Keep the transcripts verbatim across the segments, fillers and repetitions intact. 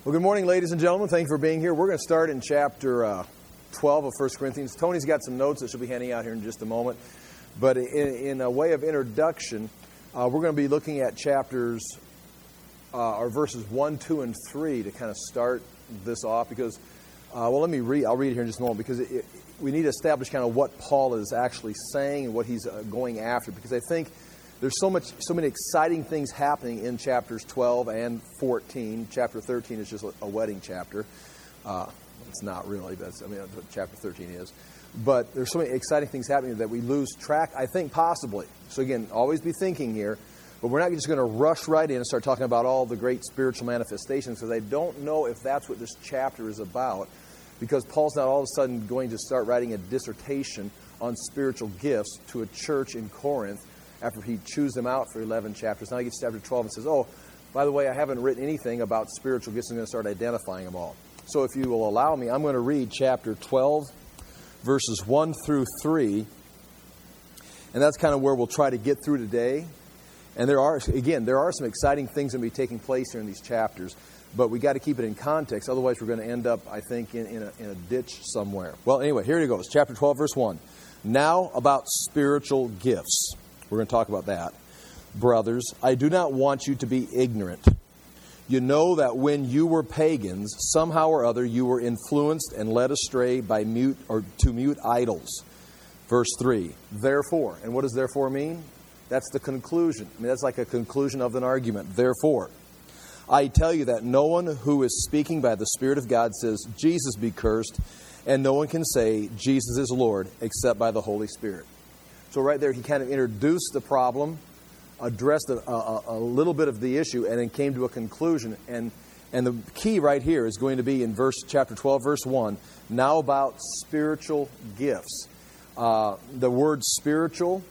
Well, good morning, ladies and gentlemen. Thank you for being here. We're going to start in chapter uh, twelve of First Corinthians. Tony's got some notes that she'll be handing out here in just a moment. But in, in a way of introduction, uh, we're going to be looking at chapters, uh, or verses one, two, and three to kind of start this off. Because, uh, well, let me read. I'll read it here in just a moment. Because it, it, we need to establish kind of what Paul is actually saying and what he's uh, going after. Because I think there's so much, so many exciting things happening in chapters twelve and fourteen. Chapter thirteen is just a wedding chapter. Uh, it's not really, but I mean, that's what chapter thirteen is. But there's so many exciting things happening that we lose track, I think, possibly. So again, always be thinking here. But we're not just going to rush right in and start talking about all the great spiritual manifestations, because I don't know if that's what this chapter is about. Because Paul's not all of a sudden going to start writing a dissertation on spiritual gifts to a church in Corinth after he chews them out for eleven chapters. Now he gets to chapter twelve and says, oh, by the way, I haven't written anything about spiritual gifts. I'm going to start identifying them all. So if you will allow me, I'm going to read chapter twelve, verses one through three. And that's kind of where we'll try to get through today. And there are, again, there are some exciting things that will be taking place here in these chapters. But we got to keep it in context. Otherwise, we're going to end up, I think, in, in, a, in a ditch somewhere. Well, anyway, here it goes. Chapter twelve, verse one. Now about spiritual gifts. We're going to talk about that. Brothers, I do not want you to be ignorant. You know that when you were pagans, somehow or other you were influenced and led astray by mute or to mute idols. Verse three. Therefore, and what does therefore mean? That's the conclusion. I mean, that's like a conclusion of an argument. Therefore, I tell you that no one who is speaking by the Spirit of God says, Jesus be cursed, and no one can say, Jesus is Lord, except by the Holy Spirit. So right there, he kind of introduced the problem, addressed a, a, a little bit of the issue, and then came to a conclusion. And and the key right here is going to be in verse chapter twelve, verse one. Now about spiritual gifts. Uh, the word spiritual,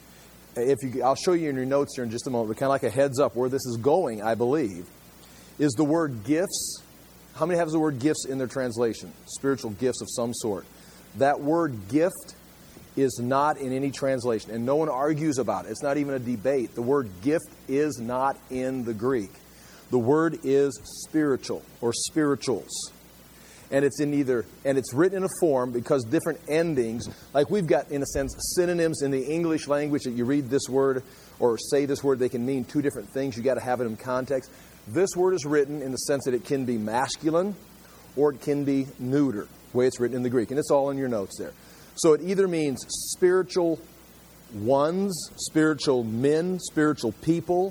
if you, I'll show you in your notes here in just a moment, but kind of like a heads up where this is going, I believe, is the word gifts. How many have the word gifts in their translation? Spiritual gifts of some sort. That word gift is not in any translation, and no one argues about it. It's not even a debate. The word gift is not in the Greek. The word is spiritual or spirituals. And it's in either, and it's written in a form because different endings, like we've got, in a sense, synonyms in the English language that you read this word or say this word, they can mean two different things. You've got to have it in context. This word is written in the sense that it can be masculine or it can be neuter, the way it's written in the Greek. And it's all in your notes there. So it either means spiritual ones, spiritual men, spiritual people,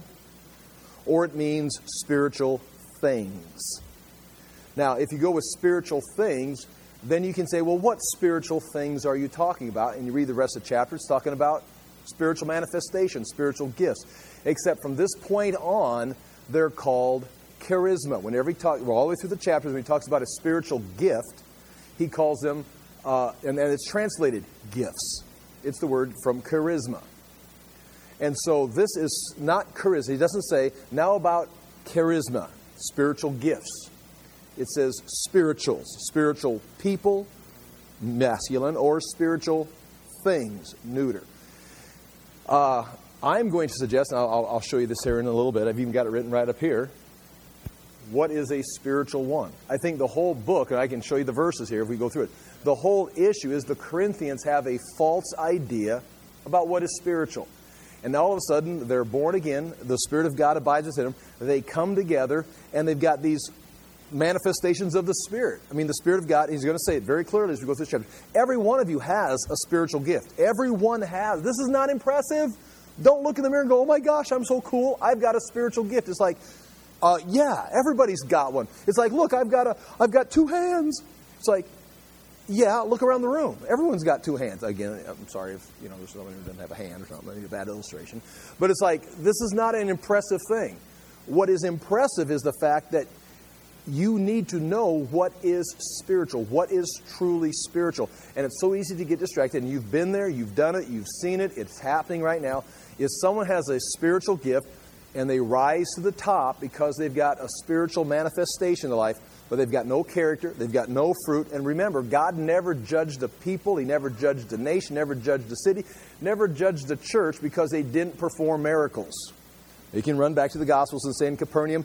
or it means spiritual things. Now, if you go with spiritual things, then you can say, well, what spiritual things are you talking about? And you read the rest of the chapter, it's talking about spiritual manifestations, spiritual gifts. Except from this point on, they're called charisma. Whenever he talks, well, all the way through the chapters, when he talks about a spiritual gift, he calls them Uh, and, and it's translated gifts. It's the word from charisma. And so this is not charisma. He doesn't say, now about charisma, spiritual gifts. It says spirituals, spiritual people, masculine, or spiritual things, neuter. Uh, I'm going to suggest, and I'll, I'll show you this here in a little bit. I've even got it written right up here. What is a spiritual one? I think the whole book, and I can show you the verses here if we go through it. The whole issue is the Corinthians have a false idea about what is spiritual. And now all of a sudden, they're born again. The Spirit of God abides within them. They come together, and they've got these manifestations of the Spirit. I mean, the Spirit of God, he's going to say it very clearly as we go through this chapter. Every one of you has a spiritual gift. Everyone has. This is not impressive. Don't look in the mirror and go, oh my gosh, I'm so cool. I've got a spiritual gift. It's like, uh, yeah, everybody's got one. It's like, look, I've got a, I've got two hands. It's like, yeah, look around the room. Everyone's got two hands. Again, I'm sorry if you know there's someone who doesn't have a hand or something. Maybe a bad illustration. But it's like, this is not an impressive thing. What is impressive is the fact that you need to know what is spiritual, what is truly spiritual. And it's so easy to get distracted. And you've been there, you've done it, you've seen it, it's happening right now. If someone has a spiritual gift and they rise to the top because they've got a spiritual manifestation in their life, but they've got no character, they've got no fruit. And remember, God never judged a people, He never judged a nation, never judged a city, never judged a church because they didn't perform miracles. You can run back to the Gospels and say in Capernaum,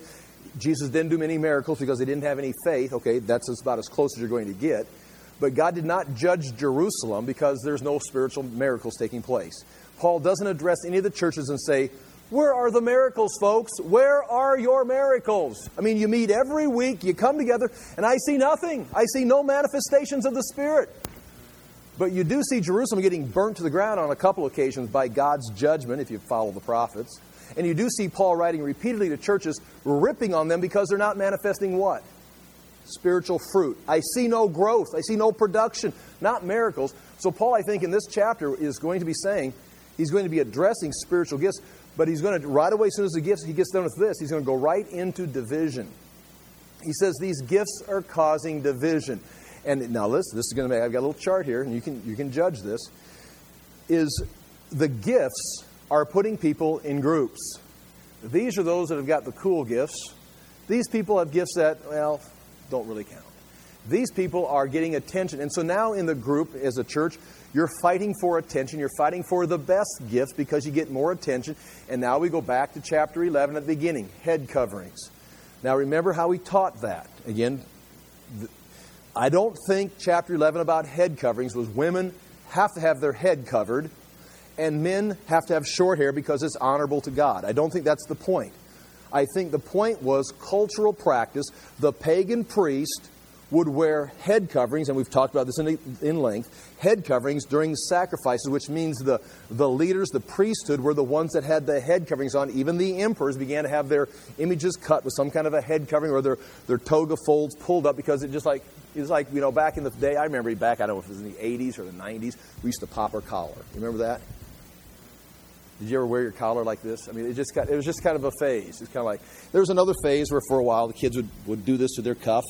Jesus didn't do many miracles because they didn't have any faith. Okay, that's about as close as you're going to get. But God did not judge Jerusalem because there's no spiritual miracles taking place. Paul doesn't address any of the churches and say, where are the miracles, folks? Where are your miracles? I mean, you meet every week, you come together, and I see nothing. I see no manifestations of the Spirit. But you do see Jerusalem getting burnt to the ground on a couple occasions by God's judgment, if you follow the prophets. And you do see Paul writing repeatedly to churches, ripping on them because they're not manifesting what? Spiritual fruit. I see no growth. I see no production. Not miracles. So Paul, I think, in this chapter is going to be saying, he's going to be addressing spiritual gifts, but he's going to, right away, as soon as the gifts, he gets done with this, he's going to go right into division. He says these gifts are causing division. And now listen, this is going to make, I've got a little chart here, and you can you can judge this, is the gifts are putting people in groups. These are those that have got the cool gifts. These people have gifts that, well, don't really count. These people are getting attention. And so now in the group, as a church, you're fighting for attention. You're fighting for the best gifts because you get more attention. And now we go back to chapter eleven at the beginning, head coverings. Now remember how we taught that. Again, I don't think chapter eleven about head coverings was women have to have their head covered and men have to have short hair because it's honorable to God. I don't think that's the point. I think the point was cultural practice. The pagan priest would wear head coverings, and we've talked about this in, in length, head coverings during sacrifices, which means the, the leaders, the priesthood, were the ones that had the head coverings on. Even the emperors began to have their images cut with some kind of a head covering or their, their toga folds pulled up because it just like, it was like, you know, back in the day, I remember back, I don't know if it was in the eighties or the nineties, we used to pop our collar. You remember that? Did you ever wear your collar like this? I mean, it just got, it was just kind of a phase. It's kind of like, there was another phase where for a while the kids would, would do this to their cuff.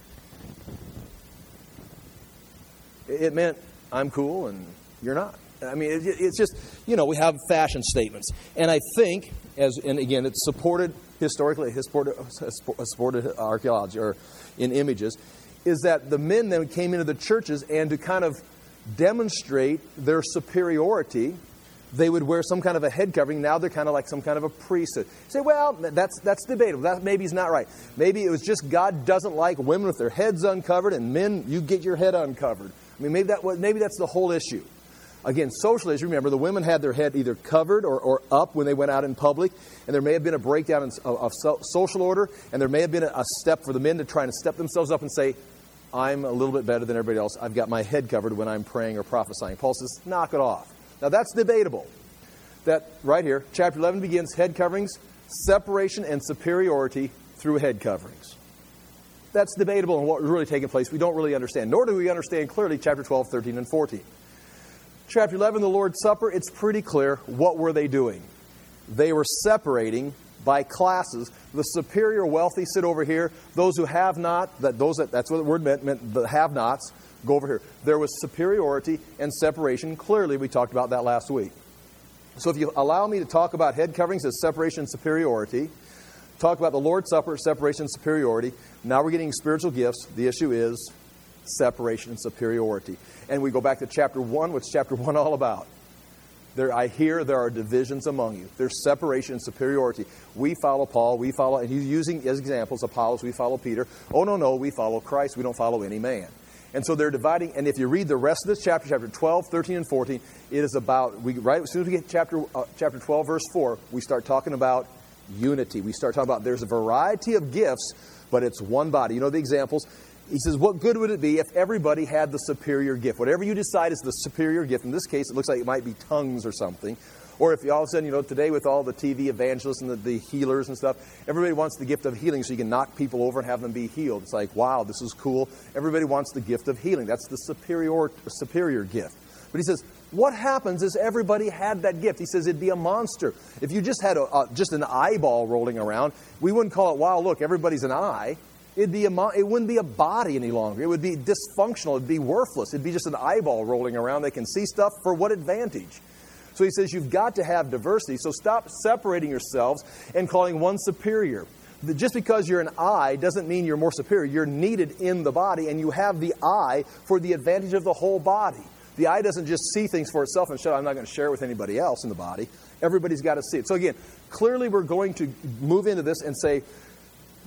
It meant I'm cool and you're not. I mean, it, it's just, you know, we have fashion statements. And I think, as and again, it's supported historically, it's supported, it's supported archaeology or in images, is that the men then came into the churches and to kind of demonstrate their superiority, they would wear some kind of a head covering. Now they're kind of like some kind of a priesthood. You say, well, that's that's debatable. That maybe is not right. Maybe it was just God doesn't like women with their heads uncovered, and men, you get your head uncovered. I mean, maybe that was, maybe that's the whole issue. Again, socially, as you remember, the women had their head either covered or, or up when they went out in public, and there may have been a breakdown in, of, of so, social order, and there may have been a, a step for the men to try and step themselves up and say, I'm a little bit better than everybody else. I've got my head covered when I'm praying or prophesying. Paul says, knock it off. Now, that's debatable. That right here, chapter eleven begins, head coverings, separation and superiority through head coverings. That's debatable and what was really taking place. We don't really understand, nor do we understand clearly chapter twelve, thirteen, and fourteen. Chapter eleven, the Lord's Supper, it's pretty clear. What were they doing? They were separating by classes. The superior wealthy sit over here. Those who have not, that those that, that's what the word meant, meant the have-nots, go over here. There was superiority and separation. Clearly, we talked about that last week. So if you allow me to talk about head coverings as separation and superiority, talk about the Lord's Supper, separation and superiority. Now we're getting spiritual gifts. The issue is separation and superiority. And we go back to chapter one. What's chapter one all about? There, I hear there are divisions among you. There's separation and superiority. We follow Paul. We follow, and he's using as examples Apollos. We follow Peter. Oh, no, no, we follow Christ. We don't follow any man. And so they're dividing, and if you read the rest of this chapter, chapter twelve, thirteen, and fourteen, it is about, we right as soon as we get to chapter, uh, chapter twelve, verse four, we start talking about unity. We start talking about there's a variety of gifts, but it's one body. You know the examples? He says, what good would it be if everybody had the superior gift? Whatever you decide is the superior gift. In this case, it looks like it might be tongues or something. Or if you all of a sudden, you know, today with all the T V evangelists and the, the healers and stuff, everybody wants the gift of healing so you can knock people over and have them be healed. It's like, wow, this is cool. Everybody wants the gift of healing. That's the superior superior gift. But he says, what happens is everybody had that gift. He says it'd be a monster. If you just had a, a, just an eyeball rolling around, we wouldn't call it, wow, look, everybody's an eye. It'd be a, it wouldn't be a body any longer. It would be dysfunctional. It'd be worthless. It'd be just an eyeball rolling around. They can see stuff for what advantage? So he says you've got to have diversity. So stop separating yourselves and calling one superior. Just because you're an eye doesn't mean you're more superior. You're needed in the body, and you have the eye for the advantage of the whole body. The eye doesn't just see things for itself and shut, I'm not going to share it with anybody else in the body. Everybody's got to see it. So again, clearly we're going to move into this and say,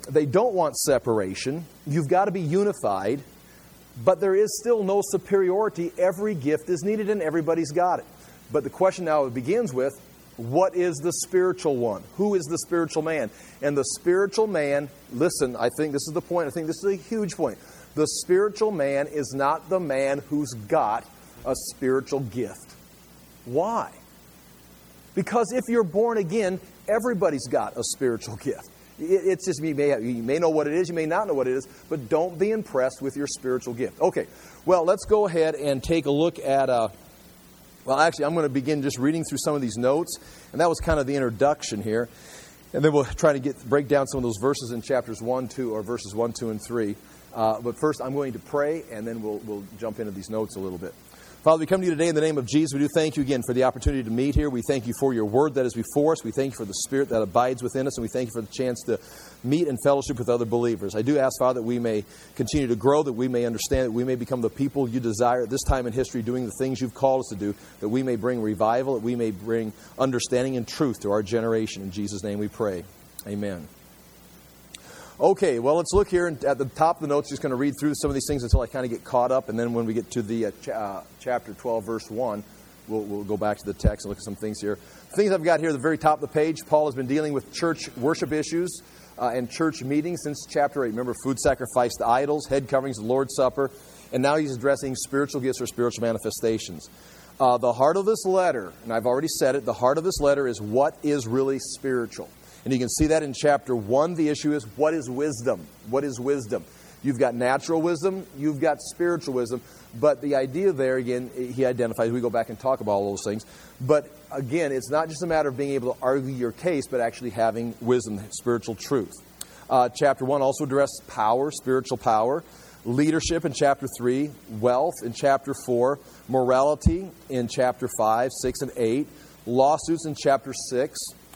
they don't want separation. You've got to be unified. But there is still no superiority. Every gift is needed and everybody's got it. But the question now begins with, what is the spiritual one? Who is the spiritual man? And the spiritual man, listen, I think this is the point. I think this is a huge point. The spiritual man is not the man who's got a spiritual gift. Why? Because if you're born again, everybody's got a spiritual gift. It's just, you may, you may know what it is, you may not know what it is, but don't be impressed with your spiritual gift. Okay, well, let's go ahead and take a look at, uh, well, actually, I'm going to begin just reading through some of these notes, and that was kind of the introduction here. And then we'll try to get break down some of those verses in chapters one, two, or verses one, two, and three. Uh, but first, I'm going to pray, and then we'll, we'll jump into these notes a little bit. Father, we come to you today in the name of Jesus. We do thank you again for the opportunity to meet here. We thank you for your word that is before us. We thank you for the Spirit that abides within us. And we thank you for the chance to meet and fellowship with other believers. I do ask, Father, that we may continue to grow, that we may understand, that we may become the people you desire at this time in history, doing the things you've called us to do, that we may bring revival, that we may bring understanding and truth to our generation. In Jesus' name we pray. Amen. Okay, well, let's look here at the top of the notes. Just going to read through some of these things until I kind of get caught up. And then when we get to the uh, ch- uh, chapter twelve, verse one, we'll, we'll go back to the text and look at some things here. The things I've got here at the very top of the page, Paul has been dealing with church worship issues uh, and church meetings since chapter eight. Remember, food sacrifice to idols, head coverings, the Lord's Supper. And now he's addressing spiritual gifts or spiritual manifestations. Uh, the heart of this letter, and I've already said it, the heart of this letter is what is really spiritual. And you can see that in chapter one. The issue is, what is wisdom? What is wisdom? You've got natural wisdom. You've got spiritual wisdom. But the idea there, again, he identifies. We go back and talk about all those things. But again, it's not just a matter of being able to argue your case, but actually having wisdom, spiritual truth. Uh, chapter one also addresses power, spiritual power. Leadership in chapter three. Wealth in chapter four. Morality in chapter five, six, and eight. Lawsuits in chapter six.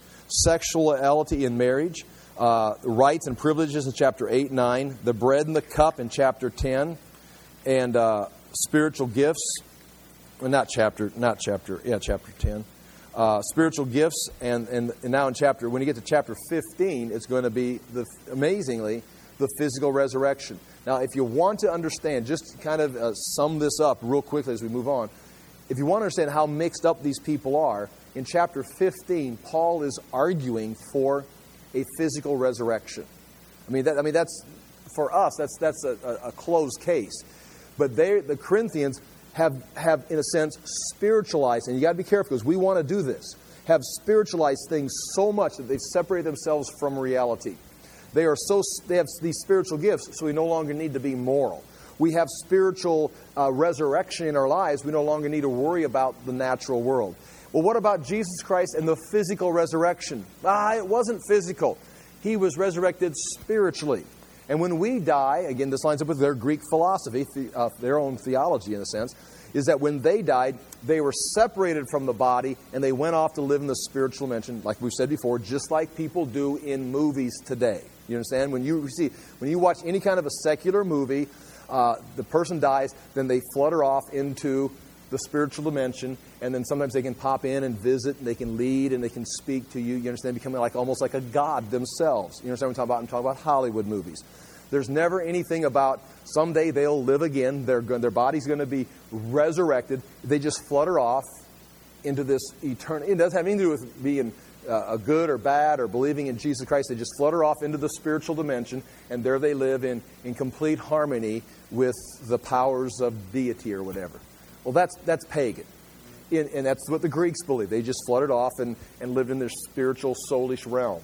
Sexuality in marriage, uh, rights and privileges in chapter eight, nine, the bread and the cup in chapter ten, and uh, spiritual gifts. Well, not chapter, not chapter, yeah, chapter ten. Uh, spiritual gifts, and, and and now in chapter, when you get to chapter fifteen, it's going to be the amazingly the physical resurrection. Now, if you want to understand, just kind of uh, sum this up real quickly as we move on. If you want to understand how mixed up these people are, in chapter fifteen, Paul is arguing for a physical resurrection. I mean, that, I mean that's for us. That's that's a, a, a closed case. But they, the Corinthians, have have in a sense spiritualized, and you got to be careful because we want to do this. Have spiritualized things so much that they've separated themselves from reality. They are so they have these spiritual gifts, so we no longer need to be moral. We have spiritual uh, resurrection in our lives. We no longer need to worry about the natural world. Well, what about Jesus Christ and the physical resurrection? Ah, it wasn't physical. He was resurrected spiritually. And when we die, again, this lines up with their Greek philosophy, the, uh, their own theology in a sense, is that when they died, they were separated from the body and they went off to live in the spiritual dimension, like we've said before, just like people do in movies today. You understand? When you see, when you watch any kind of a secular movie, uh, the person dies, then they flutter off into the spiritual dimension, and then sometimes they can pop in and visit, and they can lead, and they can speak to you. You understand? Becoming like almost like a god themselves. You understand what I'm talking about? I'm talking about Hollywood movies. There's never anything about someday they'll live again. Their their body's going to be resurrected. They just flutter off into this eternal. It doesn't have anything to do with being uh, a good or bad or believing in Jesus Christ. They just flutter off into the spiritual dimension, and there they live in in complete harmony with the powers of deity or whatever. Well, that's that's pagan. In, and that's what the Greeks believed. They just fluttered off and, and lived in their spiritual, soulish realm.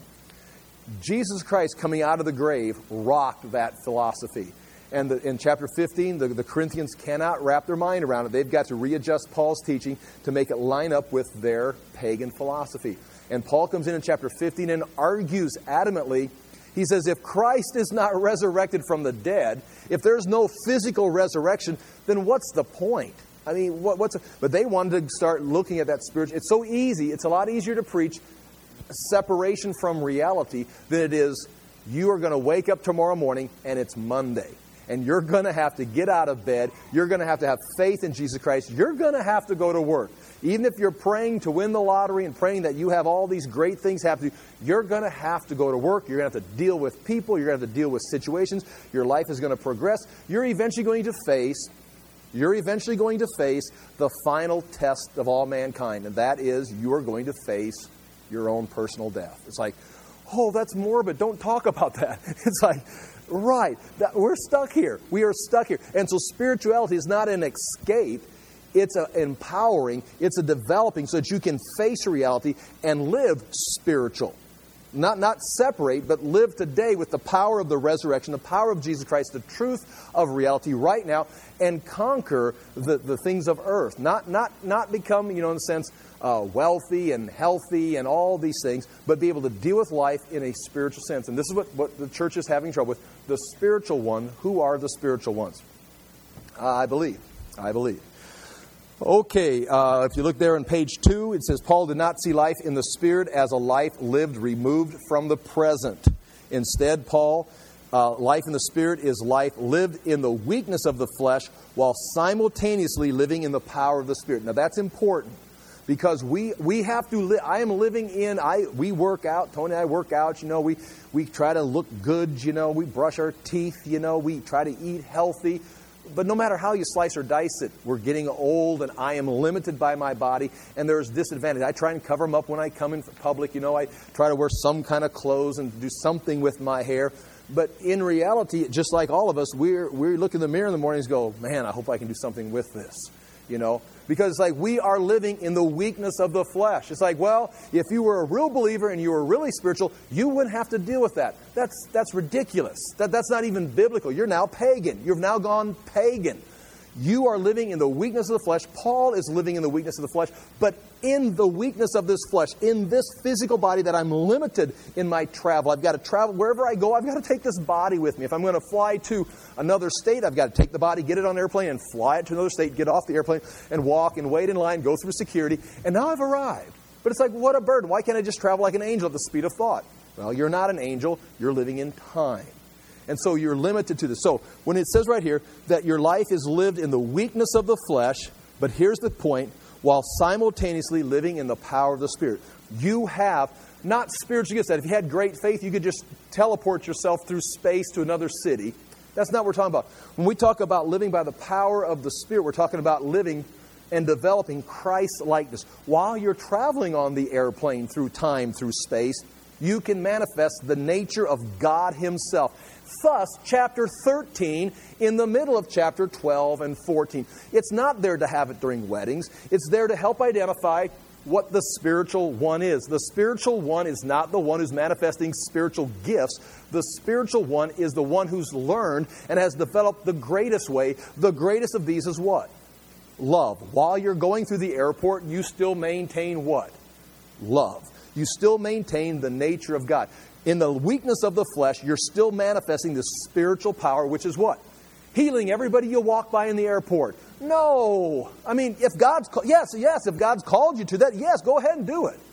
Jesus Christ coming out of the grave rocked that philosophy. And the, in chapter fifteen, the, the Corinthians cannot wrap their mind around it. They've got to readjust Paul's teaching to make it line up with their pagan philosophy. And Paul comes in in chapter fifteen and argues adamantly. He says, if Christ is not resurrected from the dead, if there's no physical resurrection, then what's the point? I mean, what, what's... A, but they wanted to start looking at that spiritual... It's so easy. It's a lot easier to preach separation from reality than it is you are going to wake up tomorrow morning and it's Monday. and you're going to have to get out of bed. You're going to have to have faith in Jesus Christ. You're going to have to go to work. Even if you're praying to win the lottery and praying that you have all these great things happen to you, you're going to have to go to work. You're going to have to deal with people. You're going to have to deal with situations. Your life is going to progress. You're eventually going to face, you're eventually going to face the final test of all mankind, and that is you are going to face your own personal death. It's like, oh, that's morbid. Don't talk about that. It's like, right, that, we're stuck here. We are stuck here. And so spirituality is not an escape. It's a empowering, it's a developing so that you can face reality and live spiritual. Not, not separate, but live today with the power of the resurrection, the power of Jesus Christ, the truth of reality right now, and conquer the, the things of earth. Not, not, not become, you know, in a sense, uh, wealthy and healthy and all these things, but be able to deal with life in a spiritual sense. And this is what, what the church is having trouble with. The spiritual one. Who are the spiritual ones? Uh, I believe. I believe. Okay, uh, if you look there on page two, it says, Paul did not see life in the Spirit as a life lived removed from the present. Instead, Paul, uh, life in the Spirit is life lived in the weakness of the flesh while simultaneously living in the power of the Spirit. Now, that's important because we we have to live. I am living in, I we work out, Tony and I work out, you know, we, we try to look good, you know, we brush our teeth, you know, we try to eat healthy. But no matter how you slice or dice it, we're getting old and I am limited by my body and there's disadvantage. I try and cover them up when I come in public. You know, I try to wear some kind of clothes and do something with my hair. But in reality, just like all of us, we're, we look in the mirror in the mornings and go, man, I hope I can do something with this. You know, because it's like we are living in the weakness of the flesh. It's like, well, if you were a real believer and you were really spiritual, you wouldn't have to deal with that. That's that's ridiculous. That that's not even biblical. You're now pagan. You've now gone pagan. You are living in the weakness of the flesh. Paul is living in the weakness of the flesh. But in the weakness of this flesh, in this physical body that I'm limited in my travel, I've got to travel. Wherever I go, I've got to take this body with me. If I'm going to fly to another state, I've got to take the body, get it on an airplane, and fly it to another state, get off the airplane, and walk and wait in line, go through security. And now I've arrived. But it's like, what a burden. Why can't I just travel like an angel at the speed of thought? Well, you're not an angel. You're living in time. And so you're limited to this. So when it says right here that your life is lived in the weakness of the flesh, but here's the point, while simultaneously living in the power of the Spirit. You have not spiritual gifts that if you had great faith, you could just teleport yourself through space to another city. That's not what we're talking about. When we talk about living by the power of the Spirit, we're talking about living and developing Christ-likeness. While you're traveling on the airplane through time, through space, you can manifest the nature of God Himself. Thus, chapter thirteen, in the middle of chapter twelve and fourteen. It's not there to have it during weddings. It's there to help identify what the spiritual one is. The spiritual one is not the one who's manifesting spiritual gifts. The spiritual one is the one who's learned and has developed the greatest way. The greatest of these is what? Love. While you're going through the airport, you still maintain what? Love. You still maintain the nature of God. In the weakness of the flesh, you're still manifesting the spiritual power, which is what? Healing everybody you walk by in the airport. No. I mean, if God's... Yes, yes, if God's called you to that, yes, go ahead and do it.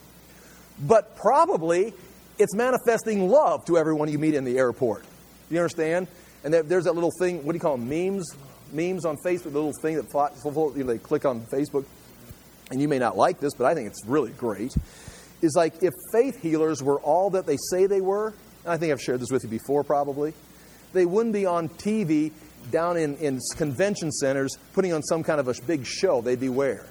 But probably, it's manifesting love to everyone you meet in the airport. You understand? And there's that little thing, what do you call them, memes? Memes on Facebook, the little thing that flies, you know, they click on Facebook. And you may not like this, but I think it's really great. Is like if faith healers were all that they say they were, and I think I've shared this with you before probably, they wouldn't be on T V down in, in convention centers putting on some kind of a big show. They'd be where?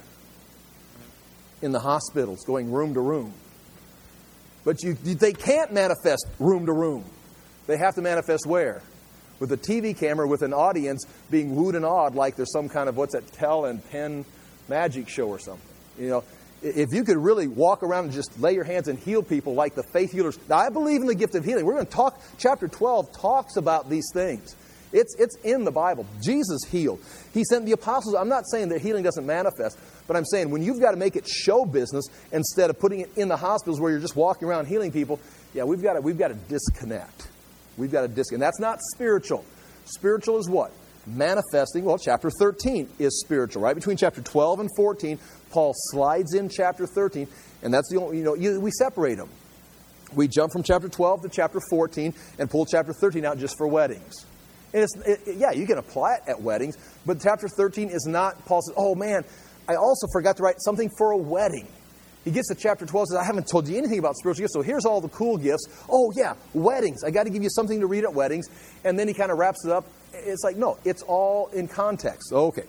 In the hospitals, going room to room. But you, they can't manifest room to room. They have to manifest where? With a T V camera with an audience being wooed and awed like there's some kind of, what's that, tell and pen magic show or something. You know, if you could really walk around and just lay your hands and heal people like the faith healers. Now, I believe in the gift of healing. We're going to talk, chapter twelve talks about these things. It's, it's in the Bible. Jesus healed. He sent the apostles. I'm not saying that healing doesn't manifest, but I'm saying when you've got to make it show business instead of putting it in the hospitals where you're just walking around healing people, yeah, we've got to, we've got to disconnect. We've got to disconnect. That's not spiritual. Spiritual is what? Manifesting. Well, chapter thirteen is spiritual. Right between chapter twelve and fourteen, Paul slides in chapter thirteen, and that's the only, you know, you, we separate them. We jump from chapter twelve to chapter fourteen and pull chapter thirteen out just for weddings. And it's, it, yeah, you can apply it at weddings, but chapter thirteen is not, Paul says, oh man, I also forgot to write something for a wedding. He gets to chapter twelve and says, I haven't told you anything about spiritual gifts, so here's all the cool gifts. Oh yeah, weddings. I got to give you something to read at weddings. And then he kind of wraps it up. It's like, no, it's all in context. Okay.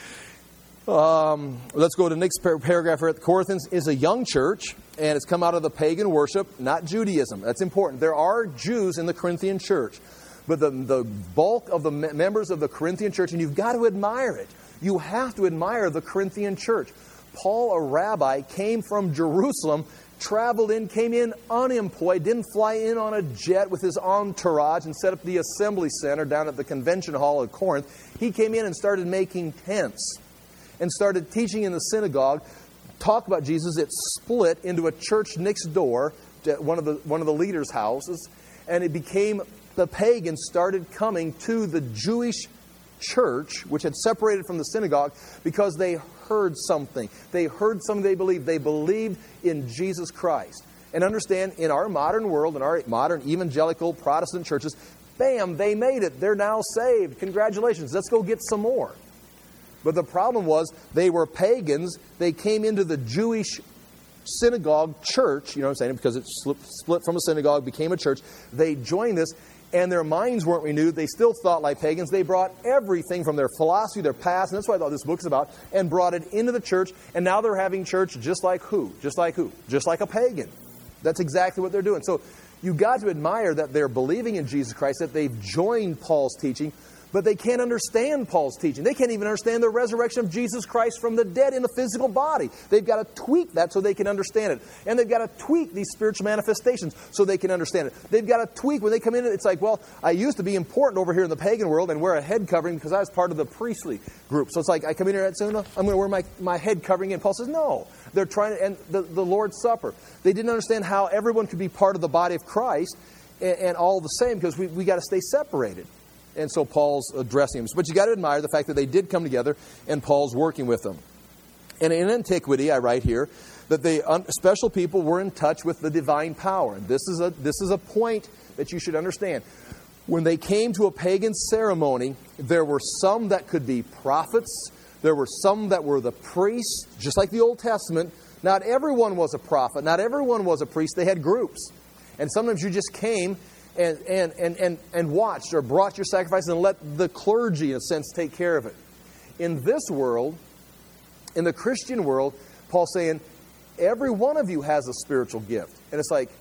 Um, let's go to the next par- paragraph here. Corinthians is a young church, and it's come out of the pagan worship, not Judaism. That's important. There are Jews in the Corinthian church, but the, the bulk of the me- members of the Corinthian church, and you've got to admire it. You have to admire the Corinthian church. Paul, a rabbi, came from Jerusalem, traveled in, came in unemployed, didn't fly in on a jet with his entourage and set up the assembly center down at the convention hall at Corinth. He came in and started making tents and started teaching in the synagogue, talk about Jesus. It split into a church next door, one of the one of the leaders' houses, and it became, the pagans started coming to the Jewish church, which had separated from the synagogue, because they heard something. They heard something they believed. They believed in Jesus Christ. And understand, in our modern world, in our modern evangelical Protestant churches, bam, they made it. They're now saved. Congratulations. Let's go get some more. But the problem was, they were pagans. They came into the Jewish synagogue church, you know what I'm saying, because it split from a synagogue, became a church. They joined this, and their minds weren't renewed. They still thought like pagans. They brought everything from their philosophy, their past, and that's what I thought this book's about, and brought it into the church, and now they're having church just like who? Just like who? Just like a pagan. That's exactly what they're doing. So you've got to admire that they're believing in Jesus Christ, that they've joined Paul's teaching, but they can't understand Paul's teaching. They can't even understand the resurrection of Jesus Christ from the dead in the physical body. They've got to tweak that so they can understand it. And they've got to tweak these spiritual manifestations so they can understand it. They've got to tweak when they come in. It's like, well, I used to be important over here in the pagan world and wear a head covering because I was part of the priestly group. So it's like, I come in here and say, no, I'm going to wear my, my head covering. And Paul says, no. They're trying to, and the, the Lord's Supper. They didn't understand how everyone could be part of the body of Christ and, and all the same, because we, we got to stay separated. And so Paul's addressing them. But you got to admire the fact that they did come together and Paul's working with them. And in antiquity, I write here, that the un- special people were in touch with the divine power. And this is a this is a point that you should understand. When they came to a pagan ceremony, there were some that could be prophets. There were some that were the priests, just like the Old Testament. Not everyone was a prophet. Not everyone was a priest. They had groups. And sometimes you just came And, and, and, and, and watched or brought your sacrifice and let the clergy, in a sense, take care of it. In this world, in the Christian world, Paul's saying, every one of you has a spiritual gift. And it's like,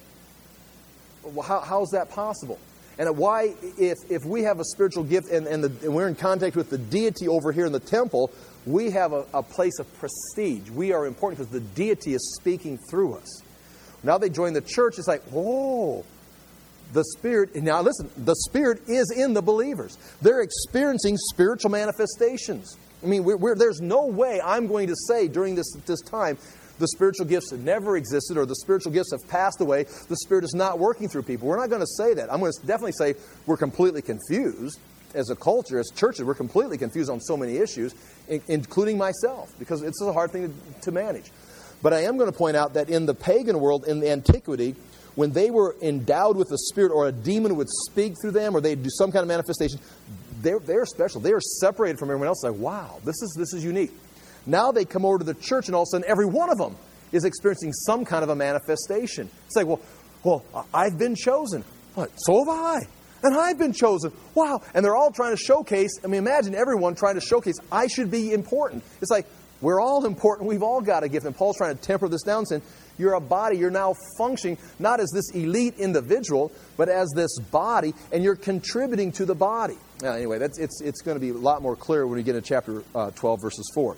well, how, how is that possible? And why, if, if we have a spiritual gift and, and, the, and we're in contact with the deity over here in the temple, we have a, a place of prestige. We are important because the deity is speaking through us. Now they join the church, it's like, whoa. The Spirit, now listen, the Spirit is in the believers. They're experiencing spiritual manifestations. I mean, we're, we're, there's no way I'm going to say during this, this time the spiritual gifts have never existed or the spiritual gifts have passed away. The Spirit is not working through people. We're not going to say that. I'm going to definitely say we're completely confused as a culture, as churches. We're completely confused on so many issues, in, including myself, because it's a hard thing to, to manage. But I am going to point out that in the pagan world, in the antiquity, when they were endowed with a spirit or a demon would speak through them or they'd do some kind of manifestation, they're, they're special. They are separated from everyone else. Like, wow, this is this is unique. Now they come over to the church and all of a sudden every one of them is experiencing some kind of a manifestation. It's like, well, well, I've been chosen. What? So have I. And I've been chosen. Wow. And they're all trying to showcase. I mean, imagine everyone trying to showcase, I should be important. It's like, we're all important. We've all got a gift. And Paul's trying to temper this down, saying, you're a body. You're now functioning not as this elite individual, but as this body, and you're contributing to the body. Now, anyway, that's, it's, it's going to be a lot more clear when we get into chapter uh, twelve, verses four.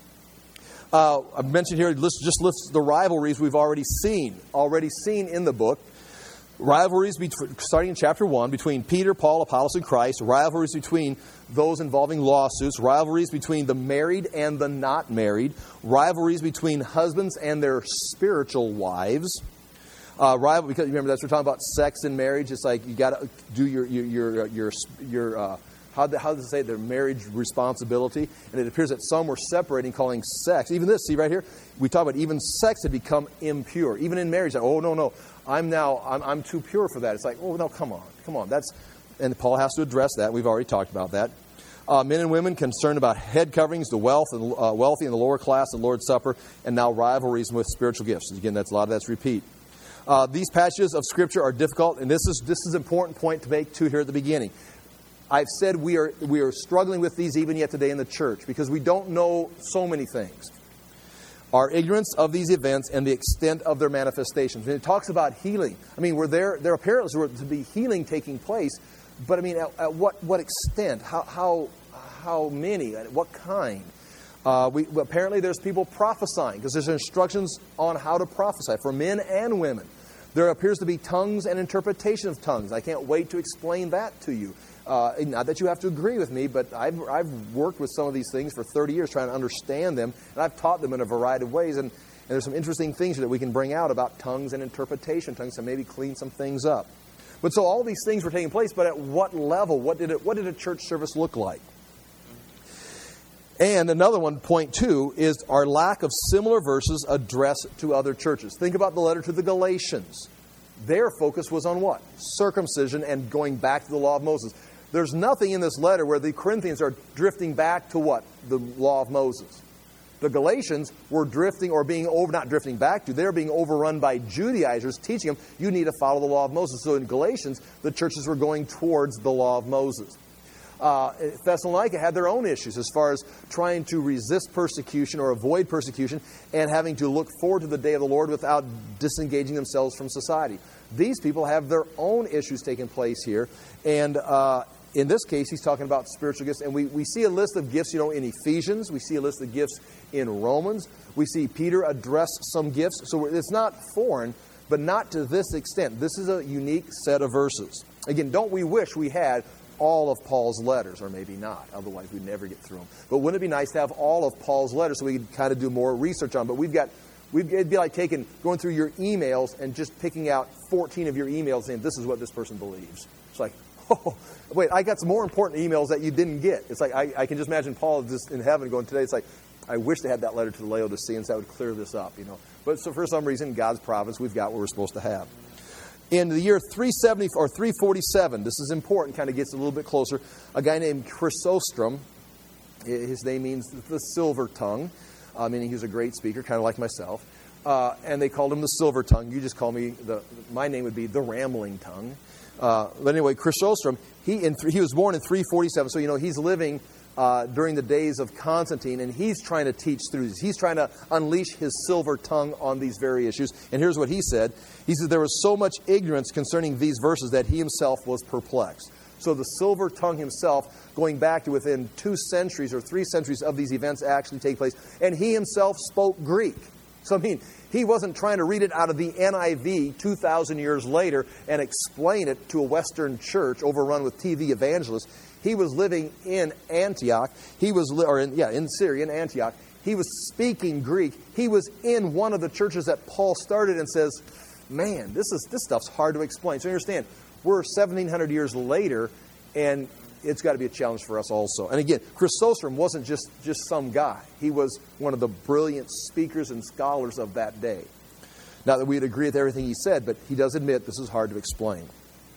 Uh, I've mentioned here, just lists the rivalries we've already seen, already seen in the book. Rivalries, between, starting in chapter one, between Peter, Paul, Apollos, and Christ. Rivalries between those involving lawsuits. Rivalries between the married and the not married. Rivalries between husbands and their spiritual wives. Uh, rival, because remember, that's we're talking about sex and marriage. It's like you got to do your your your your, your uh, how how does it say their marriage responsibility? And it appears that some were separating, calling sex. Even this, see right here, we talk about even sex had become impure. Even in marriage, like, oh no no. I'm now, I'm, I'm too pure for that. It's like, oh, no, come on, come on. That's and Paul has to address that. We've already talked about that. Uh, men and women concerned about head coverings, the wealth and uh, wealthy and the lower class, the Lord's Supper, and now rivalries with spiritual gifts. Again, that's a lot of that's repeat. Uh, these passages of Scripture are difficult, and this is this is an important point to make too here at the beginning. I've said we are we are struggling with these even yet today in the church because we don't know so many things. Our ignorance of these events and the extent of their manifestations. And it talks about healing. I mean, were there there appears to be healing taking place, but I mean, at, at what what extent? How how how many? What kind? Uh, we apparently there's people prophesying because there's instructions on how to prophesy for men and women. There appears to be tongues and interpretation of tongues. I can't wait to explain that to you. Uh, not that you have to agree with me, but I've, I've worked with some of these things for thirty years trying to understand them, and I've taught them in a variety of ways, and, and there's some interesting things that we can bring out about tongues and interpretation, tongues to maybe clean some things up. But so all these things were taking place, but at what level? What did it? What did a church service look like? And another one, point two, is our lack of similar verses addressed to other churches. Think about the letter to the Galatians. Their focus was on what? Circumcision and going back to the law of Moses. There's nothing in this letter where the Corinthians are drifting back to what? The law of Moses. The Galatians were drifting or being over, not drifting back to, they're being overrun by Judaizers teaching them, you need to follow the law of Moses. So in Galatians, the churches were going towards the law of Moses. Uh, Thessalonica had their own issues as far as trying to resist persecution or avoid persecution and having to look forward to the day of the Lord without disengaging themselves from society. These people have their own issues taking place here. And uh, in this case, he's talking about spiritual gifts. And we, we see a list of gifts, you know, in Ephesians. We see a list of gifts in Romans. We see Peter address some gifts. So it's not foreign, but not to this extent. This is a unique set of verses. Again, don't we wish we had all of Paul's letters, or maybe not. Otherwise, we'd never get through them. But wouldn't it be nice to have all of Paul's letters so we could kind of do more research on them? But we've got, we've, it'd be like taking, going through your emails and just picking out fourteen of your emails saying, this is what this person believes. It's like, oh, wait, I got some more important emails that you didn't get. It's like, I, I can just imagine Paul just in heaven going today, it's like, I wish they had that letter to the Laodiceans. That would clear this up, you know. But so for some reason, God's providence, we've got what we're supposed to have. In the year three seventy or three forty-seven, this is important, kind of gets a little bit closer, a guy named Chrysostom, his name means the silver tongue, uh, meaning he was a great speaker, kind of like myself, uh, and they called him the silver tongue. You just call me, the my name would be the rambling tongue. Uh, but anyway, Chrysostom, he, in th- he was born in three forty-seven, so you know he's living Uh, during the days of Constantine, and he's trying to teach through this. He's trying to unleash his silver tongue on these very issues. And here's what he said. He said there was so much ignorance concerning these verses that he himself was perplexed. So the silver tongue himself, going back to within two centuries or three centuries of these events actually take place, and he himself spoke Greek. So I mean, he wasn't trying to read it out of the N I V two thousand years later and explain it to a Western church overrun with T V evangelists. He was living in Antioch. He was, li- or in, yeah, in Syria, in Antioch. He was speaking Greek. He was in one of the churches that Paul started and says, man, this is this stuff's hard to explain. So you understand, we're seventeen hundred years later, and it's got to be a challenge for us also. And again, Chrysostom wasn't just, just some guy. He was one of the brilliant speakers and scholars of that day. Not that we'd agree with everything he said, but he does admit this is hard to explain.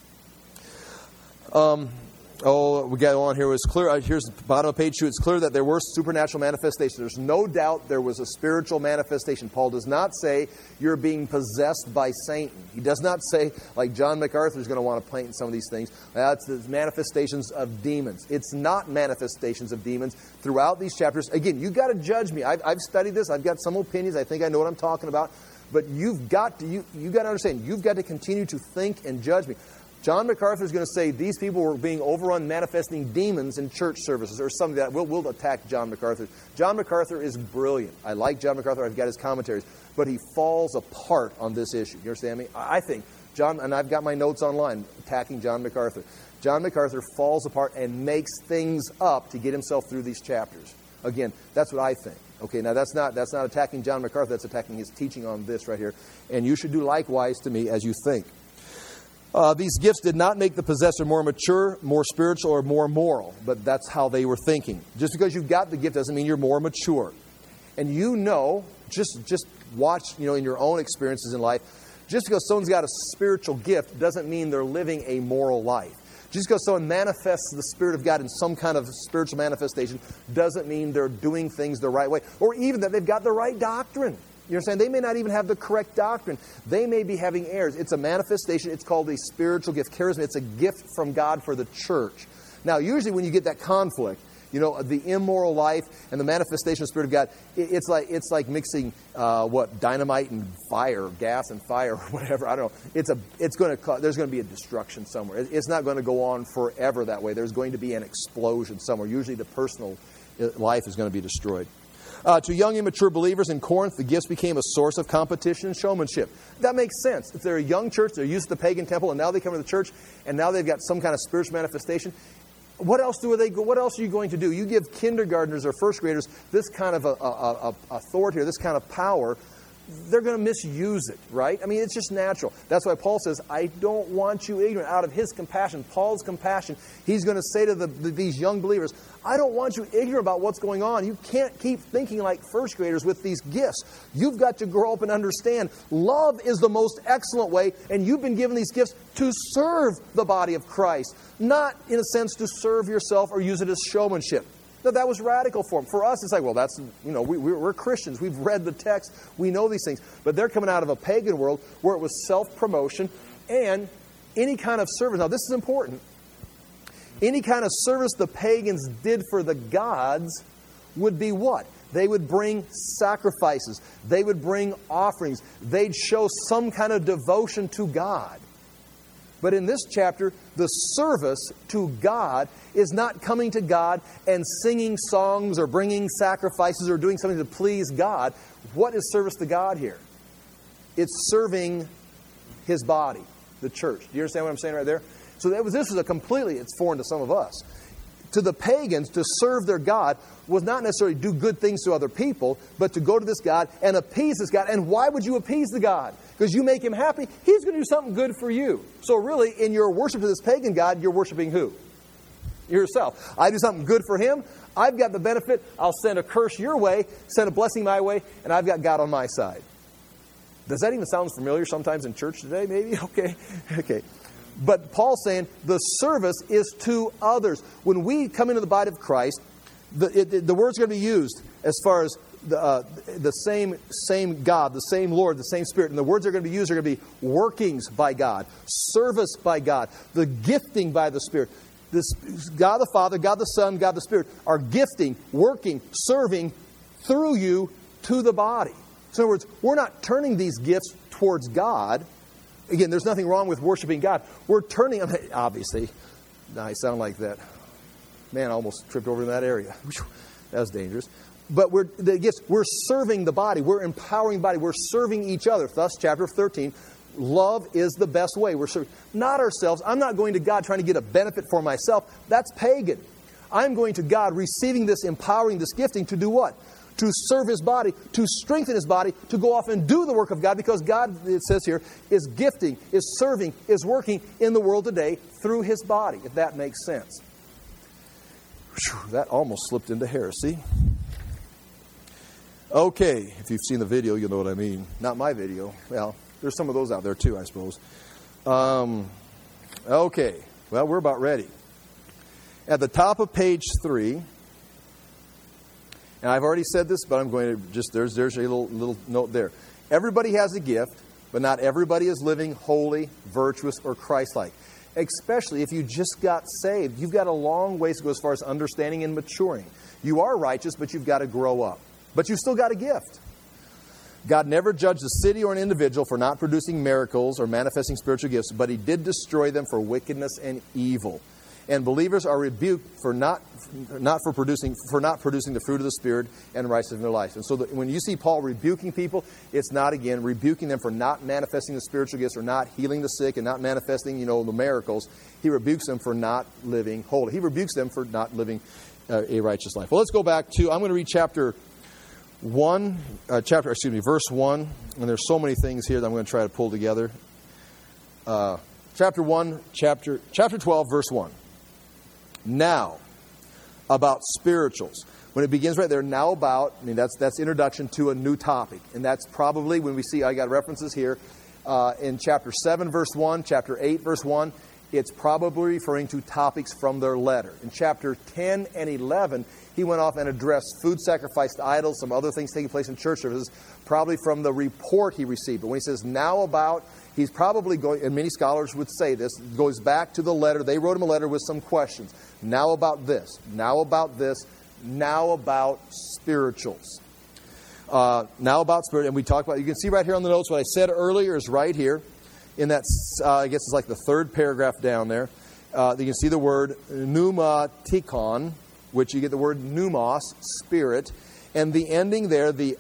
Um... Oh, we got on here. It was clear. Here's the bottom of page two. It's clear that there were supernatural manifestations. There's no doubt there was a spiritual manifestation. Paul does not say you're being possessed by Satan. He does not say, like John MacArthur is going to want to paint in some of these things, that's the manifestations of demons. It's not manifestations of demons throughout these chapters. Again, you've got to judge me. I've, I've studied this. I've got some opinions. I think I know what I'm talking about. But you've got to, you, you've got to understand, you've got to continue to think and judge me. John MacArthur is going to say these people were being overrun, manifesting demons in church services or something like that. We'll, we'll attack John MacArthur. John MacArthur is brilliant. I like John MacArthur. I've got his commentaries. But he falls apart on this issue. You understand me? I think John, and I've got my notes online attacking John MacArthur. John MacArthur falls apart and makes things up to get himself through these chapters. Again, that's what I think. Okay, now that's not that's not attacking John MacArthur. That's attacking his teaching on this right here. And you should do likewise to me as you think. Uh, these gifts did not make the possessor more mature, more spiritual, or more moral, but that's how they were thinking. Just because you've got the gift doesn't mean you're more mature. And you know, just just watch, you know, in your own experiences in life, just because someone's got a spiritual gift doesn't mean they're living a moral life. Just because someone manifests the Spirit of God in some kind of spiritual manifestation doesn't mean they're doing things the right way, or even that they've got the right doctrine. You understand? They may not even have the correct doctrine. They may be having errors. It's a manifestation. It's called a spiritual gift. Charisma. It's a gift from God for the church. Now, usually when you get that conflict, you know, the immoral life and the manifestation of the Spirit of God, it's like it's like mixing uh, what dynamite and fire, gas and fire, or whatever. I don't know. It's a it's going to cause, there's going to be a destruction somewhere. It's not going to go on forever that way. There's going to be an explosion somewhere. Usually, the personal life is going to be destroyed. Uh, to young immature believers in Corinth, the gifts became a source of competition and showmanship. That makes sense. If they're a young church, they're used to the pagan temple, and now they come to the church, and now they've got some kind of spiritual manifestation. What else do they? What else are you going to do? You give kindergartners or first graders this kind of a, a, a authority or this kind of power, they're going to misuse it, right? I mean, it's just natural. That's why Paul says, I don't want you ignorant. Out of his compassion, Paul's compassion, he's going to say to the, the, these young believers, I don't want you ignorant about what's going on. You can't keep thinking like first graders with these gifts. You've got to grow up and understand love is the most excellent way, and you've been given these gifts to serve the body of Christ, not, in a sense, to serve yourself or use it as showmanship. No, that was radical for them. For us, it's like, well, that's, you know, we, we're Christians. We've read the text. We know these things. But they're coming out of a pagan world where it was self-promotion and any kind of service. Now, this is important. Any kind of service the pagans did for the gods would be what? They would bring sacrifices. They would bring offerings. They'd show some kind of devotion to God. But in this chapter, the service to God is not coming to God and singing songs or bringing sacrifices or doing something to please God. What is service to God here? It's serving His body, the church. Do you understand what I'm saying right there? So that was, this is a completely, it's foreign to some of us. To the pagans, to serve their God was not necessarily do good things to other people, but to go to this God and appease this God. And why would you appease the God? Because you make Him happy, He's going to do something good for you. So really, in your worship to this pagan God, you're worshiping who? Yourself. I do something good for Him. I've got the benefit. I'll send a curse your way, send a blessing my way, and I've got God on my side. Does that even sound familiar sometimes in church today? Maybe? Okay. Okay. But Paul's saying the service is to others. When we come into the body of Christ, the, it, the word's going to be used as far as the, uh, the same, same God, the same Lord, the same Spirit. And the words that are going to be used are going to be workings by God, service by God, the gifting by the Spirit. This, God the Father, God the Son, God the Spirit are gifting, working, serving through you to the body. So in other words, we're not turning these gifts towards God. Again, there's nothing wrong with worshiping God. We're turning them, obviously. I sound like that. Man, I almost tripped over in that area. That was dangerous. But we're the gifts, we're serving the body. We're empowering the body. We're serving each other. Thus, chapter thirteen, love is the best way. We're serving, not ourselves. I'm not going to God trying to get a benefit for myself. That's pagan. I'm going to God receiving this, empowering this gifting to do what? To serve His body, to strengthen His body, to go off and do the work of God, because God, it says here, is gifting, is serving, is working in the world today through His body, if that makes sense. Whew, that almost slipped into heresy. Okay, if you've seen the video, you'll know what I mean. Not my video. Well, there's some of those out there too, I suppose. Um, okay, well, we're about ready. At the top of page three, and I've already said this, but I'm going to just, there's there's a little, little note there. Everybody has a gift, but not everybody is living holy, virtuous, or Christ-like. Especially if you just got saved. You've got a long ways to go as far as understanding and maturing. You are righteous, but you've got to grow up. But you've still got a gift. God never judged a city or an individual for not producing miracles or manifesting spiritual gifts, but He did destroy them for wickedness and evil. And believers are rebuked for not not for producing for not producing the fruit of the Spirit and righteousness in their life. And so the, when you see Paul rebuking people, it's not, again, rebuking them for not manifesting the spiritual gifts or not healing the sick and not manifesting, you know, the miracles. He rebukes them for not living holy. He rebukes them for not living uh, a righteous life. Well, let's go back to, I'm going to read chapter one, uh, chapter, excuse me, verse one. And there's so many things here that I'm going to try to pull together. Uh, chapter one, chapter chapter twelve, verse one. Now, about spirituals. When it begins right there, now about, I mean, that's that's introduction to a new topic. And that's probably when we see, I got references here, uh, in chapter seven, verse one, chapter eight, verse one, it's probably referring to topics from their letter. In chapter ten and eleven, he went off and addressed food sacrificed to idols, some other things taking place in church services, probably from the report he received. But when he says now about, he's probably going, and many scholars would say this, goes back to the letter. They wrote him a letter with some questions. Now about this, now about this, now about spirituals. Uh, now about spirit, and we talk about, you can see right here on the notes, what I said earlier is right here. In that, uh, I guess it's like the third paragraph down there. Uh, you can see the word pneumatikon, which you get the word pneumos, spirit. And the ending there, the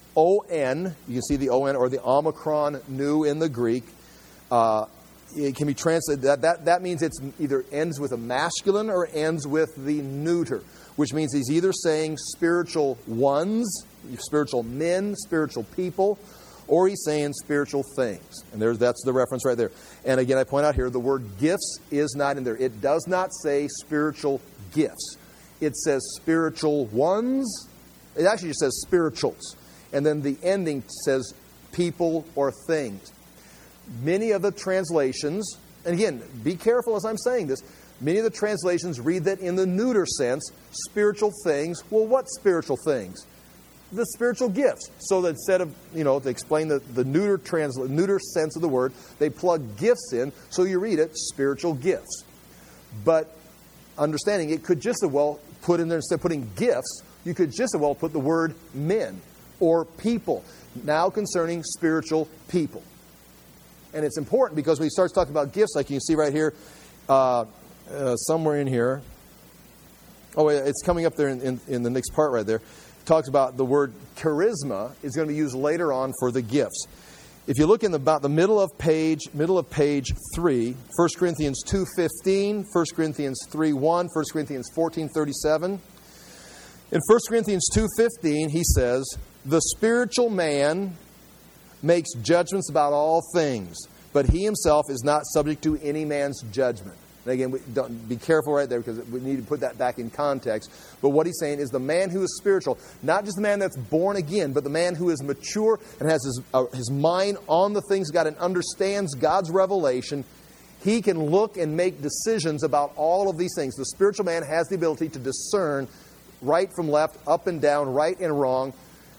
O-N, you can see the O-N or the omicron nu in the Greek. Uh, it can be translated, that, that, that means it's either ends with a masculine or ends with the neuter, which means he's either saying spiritual ones, spiritual men, spiritual people, or he's saying spiritual things. And there's, that's the reference right there. And again, I point out here, the word gifts is not in there. It does not say spiritual gifts. It says spiritual ones. It actually just says spirituals. And then the ending says people or things. Many of the translations, and again, be careful as I'm saying this, many of the translations read that in the neuter sense, spiritual things. Well, what spiritual things? The spiritual gifts. So that instead of, you know, to explain the, the neuter transla- neuter sense of the word, they plug gifts in, so you read it, spiritual gifts. But understanding it could just as well put in there, instead of putting gifts, you could just as well put the word men or people, now concerning spiritual people. And it's important because when he starts talking about gifts, like you can see right here, uh, uh, somewhere in here, oh, it's coming up there in, in, in the next part right there, talks about the word charisma is going to be used later on for the gifts. If you look in the, about the middle of page, middle of page three, First Corinthians two fifteen, First Corinthians three one, First Corinthians fourteen thirty-seven. In First Corinthians two fifteen, he says, the spiritual man makes judgments about all things, but he himself is not subject to any man's judgment. And again, we don't, be careful right there because we need to put that back in context. But what he's saying is the man who is spiritual, not just the man that's born again, but the man who is mature and has his, uh, his mind on the things of God and understands God's revelation, he can look and make decisions about all of these things. The spiritual man has the ability to discern right from left, up and down, right and wrong.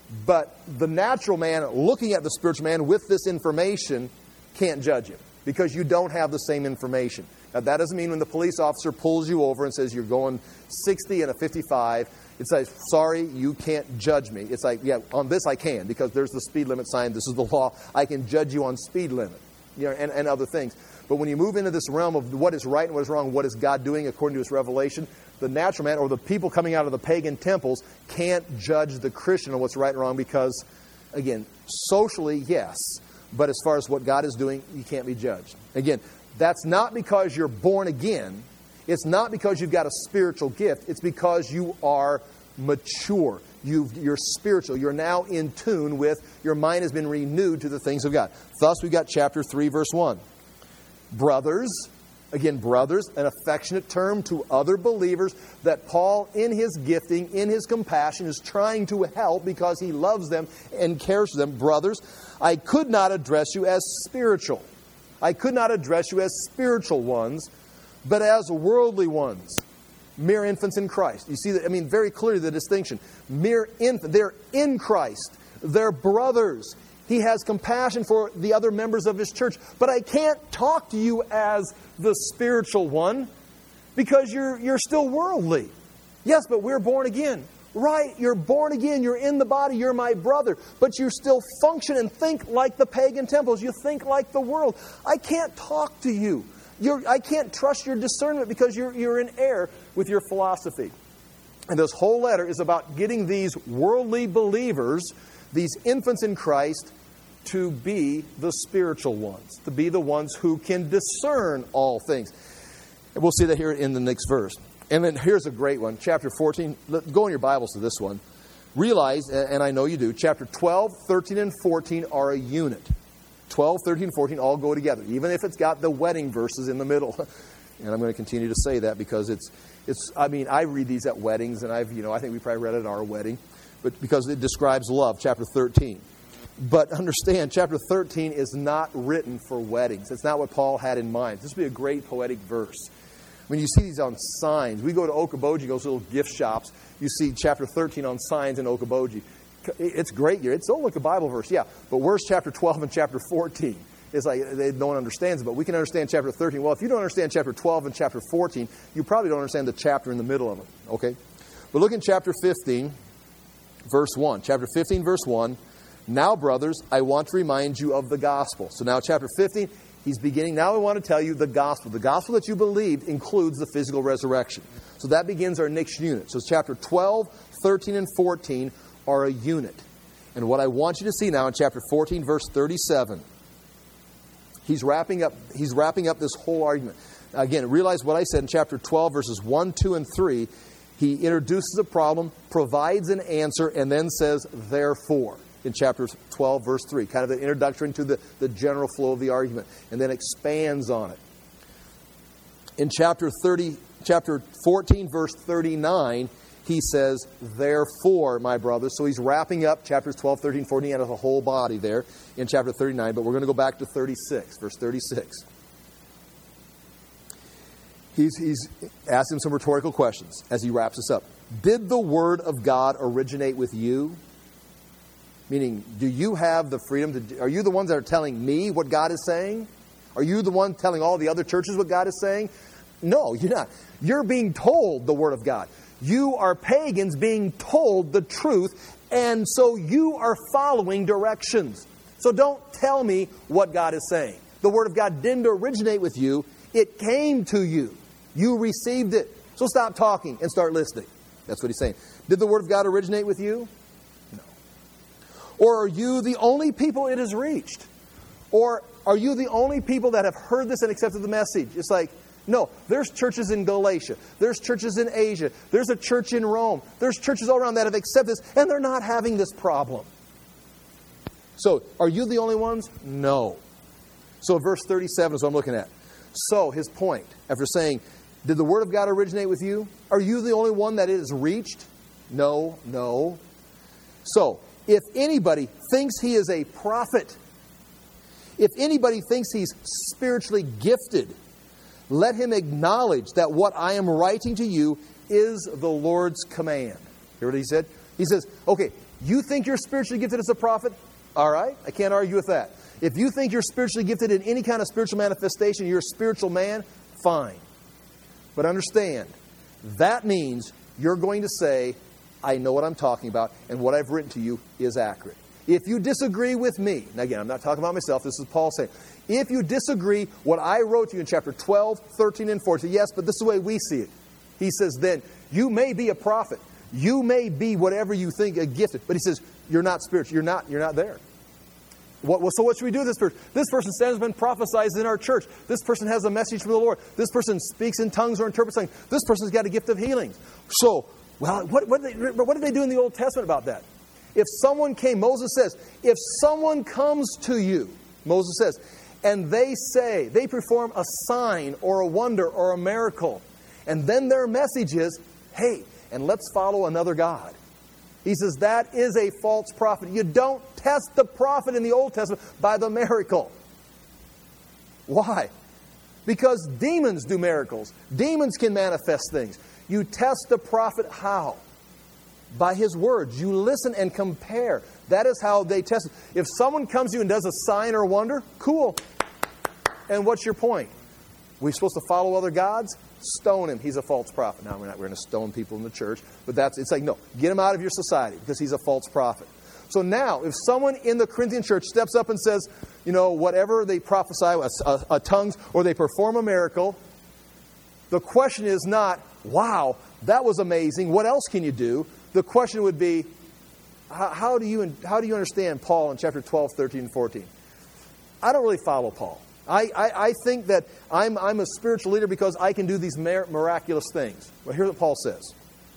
But the natural man looking at the spiritual man with this information can't judge him because you don't have the same information. Now, that doesn't mean when the police officer pulls you over and says you're going sixty and a fifty-five, it's like, sorry, you can't judge me. It's like, yeah, on this I can because there's the speed limit sign. This is the law. I can judge you on speed limit, you know, and, and other things. But when you move into this realm of what is right and what is wrong, what is God doing according to His revelation, the natural man or the people coming out of the pagan temples can't judge the Christian on what's right and wrong because, again, socially, yes. But as far as what God is doing, you can't be judged. Again, that's not because you're born again. It's not because you've got a spiritual gift. It's because you are mature. You've, you're spiritual. You're now in tune with, your mind has been renewed to the things of God. Thus, we've got chapter three, verse one. Brothers, again, brothers, an affectionate term to other believers that Paul, in his gifting, in his compassion, is trying to help because he loves them and cares for them. Brothers, I could not address you as spiritual. I could not address you as spiritual ones, but as worldly ones, mere infants in Christ. You see that? I mean, very clearly the distinction. Mere infant, they're in Christ. They're brothers. He has compassion for the other members of his church. But I can't talk to you as the spiritual one because you're you're still worldly. Yes, but we're born again. Right, you're born again, you're in the body, you're my brother, but you still function and think like the pagan temples. You think like the world. I can't talk to you. You're, I can't trust your discernment because you're, you're in error with your philosophy. And this whole letter is about getting these worldly believers, these infants in Christ, to be the spiritual ones, to be the ones who can discern all things. And we'll see that here in the next verse. And then here's a great one, chapter fourteen. Go in your Bibles to this one. Realize, and I know you do, chapter twelve, thirteen, and fourteen are a unit. twelve, thirteen, fourteen all go together, even if it's got the wedding verses in the middle. And I'm going to continue to say that because it's, it's. I mean, I read these at weddings, and I've, you know, I think we probably read it at our wedding, but because it describes love, chapter thirteen. But understand, chapter thirteen is not written for weddings. It's not what Paul had in mind. This would be a great poetic verse. When you see these on signs, we go to Okoboji, those little gift shops. You see chapter thirteen on signs in Okoboji. It's great. It's oh, look, a Bible verse. Yeah, but where's chapter twelve and chapter fourteen? It's like they, no one understands it, but we can understand chapter thirteen. Well, if you don't understand chapter twelve and chapter fourteen, you probably don't understand the chapter in the middle of it. Okay? But look in chapter fifteen, verse one. Chapter fifteen, verse one. Now, brothers, I want to remind you of the gospel. So now chapter fifteen, he's beginning. Now I want to tell you the gospel. The gospel that you believed includes the physical resurrection. So that begins our next unit. So chapter twelve, thirteen, and fourteen are a unit. And what I want you to see now in chapter fourteen, verse thirty-seven, he's wrapping up, he's wrapping up this whole argument. Again, realize what I said in chapter twelve, verses one, two, and three. He introduces a problem, provides an answer, and then says, therefore, in chapter twelve, verse three. Kind of the introduction to the, the general flow of the argument. And then expands on it. In chapter thirty, chapter fourteen, verse thirty-nine, he says, therefore, my brothers. So he's wrapping up chapters twelve, thirteen, fourteen, and a whole body there in chapter thirty-nine. But we're going to go back to thirty-six, verse thirty-six. He's, he's asking some rhetorical questions as he wraps this up. Did the word of God originate with you? Meaning, do you have the freedom to... Are you the ones that are telling me what God is saying? Are you the one telling all the other churches what God is saying? No, you're not. You're being told the word of God. You are pagans being told the truth, and so you are following directions. So don't tell me what God is saying. The word of God didn't originate with you. It came to you. You received it. So stop talking and start listening. That's what he's saying. Did the word of God originate with you? No. Or are you the only people it has reached? Or are you the only people that have heard this and accepted the message? It's like, no, there's churches in Galatia. There's churches in Asia. There's a church in Rome. There's churches all around that have accepted this, and they're not having this problem. So, are you the only ones? No. So, verse thirty-seven is what I'm looking at. So, his point, after saying, did the word of God originate with you? Are you the only one that it has reached? No, no. So, if anybody thinks he is a prophet, if anybody thinks he's spiritually gifted, let him acknowledge that what I am writing to you is the Lord's command. Hear what he said? He says, okay, you think you're spiritually gifted as a prophet? All right, I can't argue with that. If you think you're spiritually gifted in any kind of spiritual manifestation, you're a spiritual man, fine. But understand, that means you're going to say, I know what I'm talking about, and what I've written to you is accurate. If you disagree with me, and again, I'm not talking about myself, this is Paul saying, if you disagree what I wrote to you in chapter twelve, thirteen, and fourteen, yes, but this is the way we see it. He says, then, you may be a prophet. You may be whatever you think a gifted. But he says, you're not spiritual. You're not, you're not there. What, well, so what should we do with this person? This person stands up and prophesies in our church. This person has a message from the Lord. This person speaks in tongues or interprets tongues. This person's got a gift of healing. So, well, what, what, did they, what did they do in the Old Testament about that? If someone came, Moses says, if someone comes to you, Moses says, and they say, they perform a sign or a wonder or a miracle, and then their message is, hey, and let's follow another God. He says that is a false prophet. You don't test the prophet in the Old Testament by the miracle. Why? Because demons do miracles. Demons can manifest things. You test the prophet how? By his words. You listen and compare. That is how they test it. If someone comes to you and does a sign or wonder, cool. And what's your point? We're supposed to follow other gods? Stone him. He's a false prophet. Now, we're not we're going to stone people in the church. But that's it's like, no, get him out of your society because he's a false prophet. So now, if someone in the Corinthian church steps up and says, you know, whatever they prophesy, a, a, a tongues, or they perform a miracle, the question is not, wow, that was amazing. What else can you do? The question would be, how, how do you how do you understand Paul in chapter twelve, thirteen, and fourteen? I don't really follow Paul. I, I, I think that I'm, I'm a spiritual leader because I can do these mir- miraculous things. Well, here's what Paul says.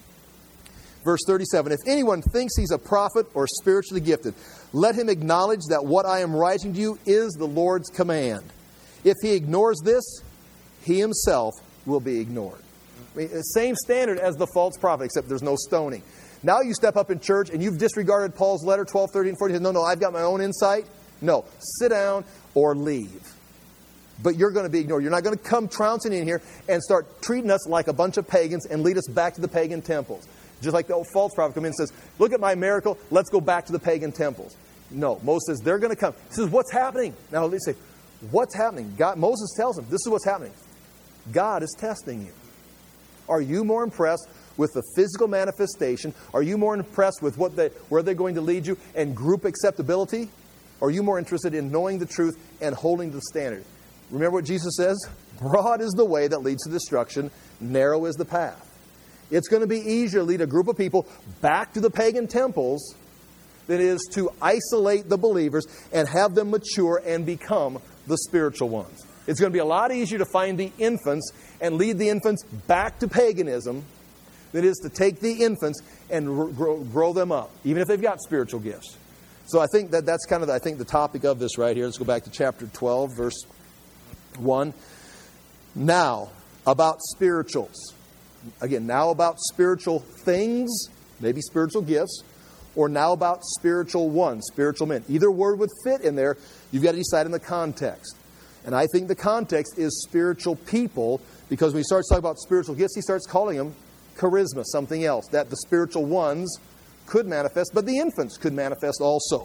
Verse thirty-seven, if anyone thinks he's a prophet or spiritually gifted, let him acknowledge that what I am writing to you is the Lord's command. If he ignores this, he himself will be ignored. Same standard as the false prophet, except there's no stoning. Now you step up in church and you've disregarded Paul's letter, twelve, thirteen, fourteen. No, no, I've got my own insight. No, sit down or leave. But you're going to be ignored. You're not going to come trouncing in here and start treating us like a bunch of pagans and lead us back to the pagan temples. Just like the old false prophet comes in and says, look at my miracle, let's go back to the pagan temples. No, Moses says, they're going to come. He says, what's happening? Now, let's say, what's happening? God, Moses tells them, this is what's happening. God is testing you. Are you more impressed with the physical manifestation? Are you more impressed with what they, where they're going to lead you and group acceptability? Or are you more interested in knowing the truth and holding the standard? Remember what Jesus says? Broad is the way that leads to destruction. Narrow is the path. It's going to be easier to lead a group of people back to the pagan temples than it is to isolate the believers and have them mature and become the spiritual ones. It's going to be a lot easier to find the infants and lead the infants back to paganism than it is to take the infants and grow, grow them up, even if they've got spiritual gifts. So I think that that's kind of, the, I think, the topic of this right here. Let's go back to chapter twelve, verse one. Now, about spirituals. Again, now about spiritual things, maybe spiritual gifts, or now about spiritual ones, spiritual men. Either word would fit in there. You've got to decide in the context. And I think the context is spiritual people, because when he starts talking about spiritual gifts, he starts calling them charisma, something else, that the spiritual ones could manifest, but the infants could manifest also.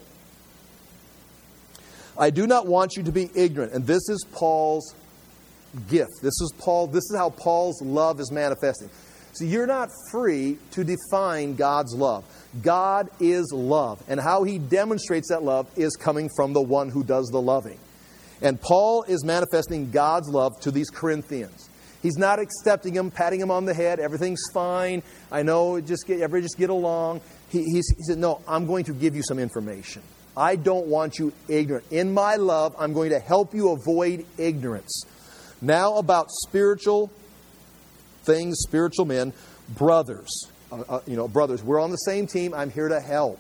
I do not want you to be ignorant. And this is Paul's gift. This is Paul. This is how Paul's love is manifesting. So you're not free to define God's love. God is love. And how he demonstrates that love is coming from the one who does the loving. And Paul is manifesting God's love to these Corinthians. He's not accepting them, patting them on the head. Everything's fine. I know, just get, everybody just get along. He, he's, he said, no, I'm going to give you some information. I don't want you ignorant. In my love, I'm going to help you avoid ignorance. Now about spiritual things, spiritual men, brothers. Uh, uh, you know, brothers, we're on the same team. I'm here to help.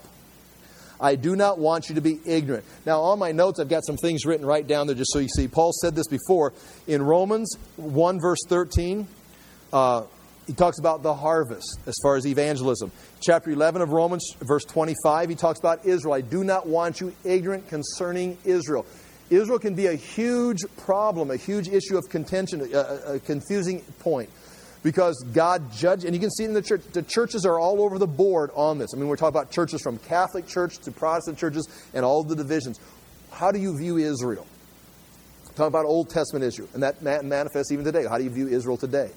I do not want you to be ignorant. Now, on my notes, I've got some things written right down there just so you see. Paul said this before. In Romans one, verse thirteen, uh, he talks about the harvest as far as evangelism. Chapter eleven of Romans, verse twenty-five, he talks about Israel. I do not want you ignorant concerning Israel. Israel can be a huge problem, a huge issue of contention, a, a confusing point. Because God judged, and you can see it in the church, the churches are all over the board on this. I mean, we're talking about churches from Catholic Church to Protestant churches and all the divisions. How do you view Israel? Talk about Old Testament Israel, and that manifests even today. How do you view Israel today?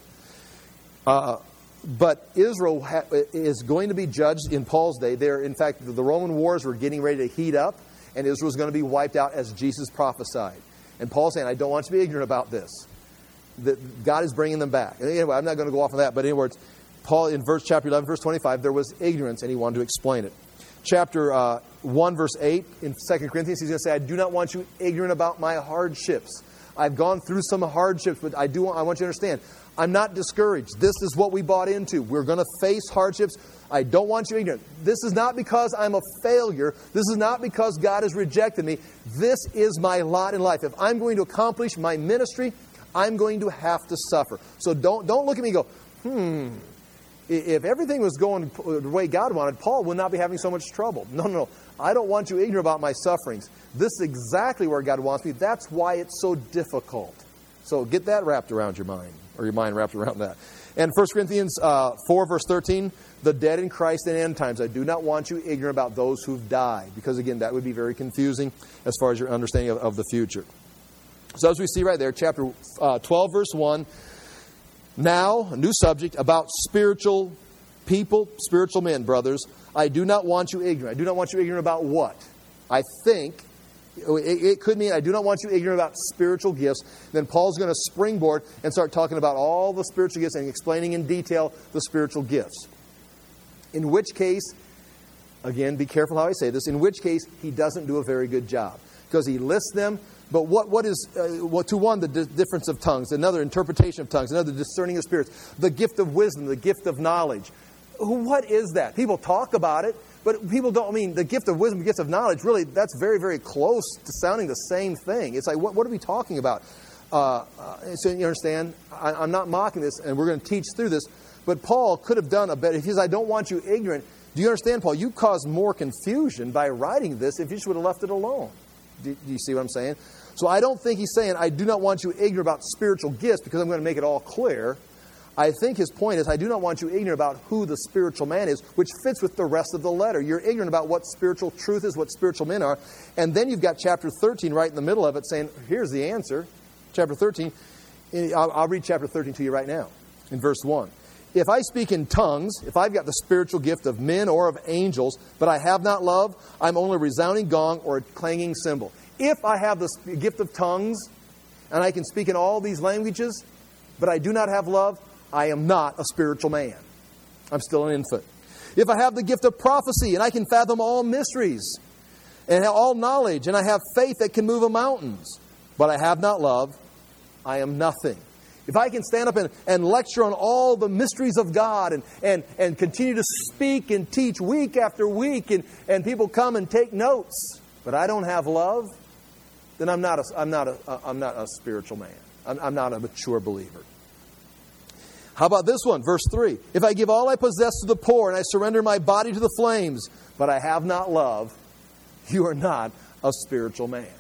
Uh, but Israel ha- is going to be judged in Paul's day. There, in fact, the Roman wars were getting ready to heat up, and Israel is going to be wiped out as Jesus prophesied. And Paul's saying, I don't want you to be ignorant about this. That God is bringing them back. And anyway, I'm not going to go off on that, but in other words, Paul in verse chapter eleven, verse twenty-five, there was ignorance, and he wanted to explain it. Chapter uh, one, verse eight, in Second Corinthians, he's going to say, I do not want you ignorant about my hardships. I've gone through some hardships, but I do want, I want you to understand, I'm not discouraged. This is what we bought into. We're going to face hardships. I don't want you ignorant. This is not because I'm a failure. This is not because God has rejected me. This is my lot in life. If I'm going to accomplish my ministry, I'm going to have to suffer. So don't don't look at me and go, hmm, if everything was going the way God wanted, Paul would not be having so much trouble. No, no, no. I don't want you ignorant about my sufferings. This is exactly where God wants me. That's why it's so difficult. So get that wrapped around your mind, or your mind wrapped around that. And First Corinthians uh, four, verse thirteen, the dead in Christ in end times. I do not want you ignorant about those who've died. Because, again, that would be very confusing as far as your understanding of, of the future. So as we see right there, chapter uh, twelve, verse one, now, a new subject about spiritual people, spiritual men, brothers. I do not want you ignorant. I do not want you ignorant about what? I think, it, it could mean I do not want you ignorant about spiritual gifts. Then Paul's going to springboard and start talking about all the spiritual gifts and explaining in detail the spiritual gifts. In which case, again, be careful how I say this, in which case he doesn't do a very good job. Because he lists them. But what, what is, uh, well, to one, the di- difference of tongues, another interpretation of tongues, another discerning of spirits, the gift of wisdom, the gift of knowledge. What is that? People talk about it, but people don't, I mean, the gift of wisdom, the gift of knowledge, really, that's very, very close to sounding the same thing. It's like, what, what are we talking about? Uh, uh, so you understand, I, I'm not mocking this, and we're going to teach through this, but Paul could have done a better. If he says, I don't want you ignorant, do you understand, Paul? You caused more confusion by writing this if you just would have left it alone. Do, do you see what I'm saying? So I don't think he's saying, I do not want you ignorant about spiritual gifts because I'm going to make it all clear. I think his point is, I do not want you ignorant about who the spiritual man is, which fits with the rest of the letter. You're ignorant about what spiritual truth is, what spiritual men are. And then you've got chapter thirteen right in the middle of it saying, here's the answer. Chapter thirteen, I'll, I'll read chapter thirteen to you right now in verse one. If I speak in tongues, if I've got the spiritual gift of men or of angels, but I have not love, I'm only a resounding gong or a clanging cymbal. If I have the gift of tongues and I can speak in all these languages, but I do not have love, I am not a spiritual man. I'm still an infant. If I have the gift of prophecy and I can fathom all mysteries and have all knowledge and I have faith that can move mountains, but I have not love, I am nothing. If I can stand up and, and lecture on all the mysteries of God and, and, and continue to speak and teach week after week and, and people come and take notes, but I don't have love, then I'm not a, I'm not a, I'm not a spiritual man. I'm, I'm not a mature believer. How about this one, verse three? If I give all I possess to the poor and I surrender my body to the flames, but I have not love, you are not a spiritual man.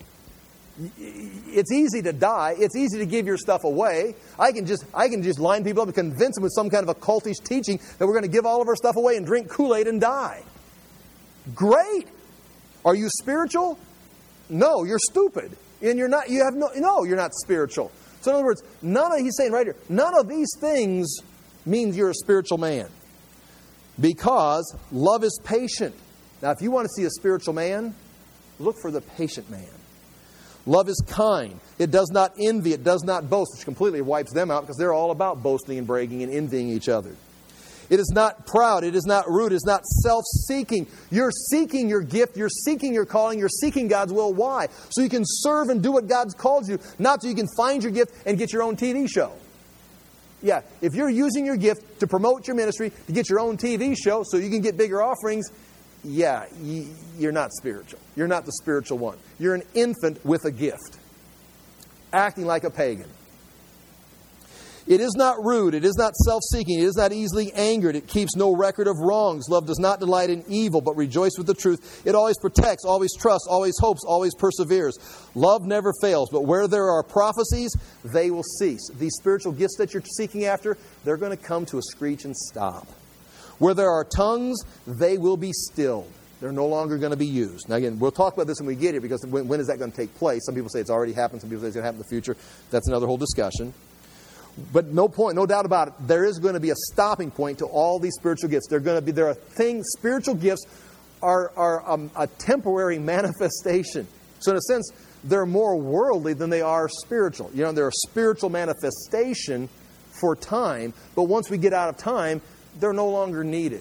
It's easy to die. It's easy to give your stuff away. I can just I can just line people up and convince them with some kind of occultish teaching that we're going to give all of our stuff away and drink Kool-Aid and die. Great. Are you spiritual? No, you're stupid. And you're not you have no no, you're not spiritual. So in other words, none of he's saying right here, none of these things means you're a spiritual man. Because love is patient. Now if you want to see a spiritual man, look for the patient man. Love is kind. It does not envy. It does not boast, which completely wipes them out because they're all about boasting and bragging and envying each other. It is not proud. It is not rude. It is not self-seeking. You're seeking your gift. You're seeking your calling. You're seeking God's will. Why? So you can serve and do what God's called you, not so you can find your gift and get your own T V show. Yeah, if you're using your gift to promote your ministry, to get your own T V show so you can get bigger offerings, yeah, you're not spiritual. You're not the spiritual one. You're an infant with a gift, acting like a pagan. It is not rude. It is not self-seeking. It is not easily angered. It keeps no record of wrongs. Love does not delight in evil, but rejoice with the truth. It always protects, always trusts, always hopes, always perseveres. Love never fails, but where there are prophecies, they will cease. These spiritual gifts that you're seeking after, they're going to come to a screech and stop. Where there are tongues, they will be stilled. They're no longer going to be used. Now again, we'll talk about this when we get here, because when, when is that going to take place? Some people say it's already happened. Some people say it's going to happen in the future. That's another whole discussion. But no point, no doubt about it, there is going to be a stopping point to all these spiritual gifts. They're going to be, there are things, spiritual gifts are, are um, a temporary manifestation. So in a sense, they're more worldly than they are spiritual. You know, they're a spiritual manifestation for time, but once we get out of time, they're no longer needed.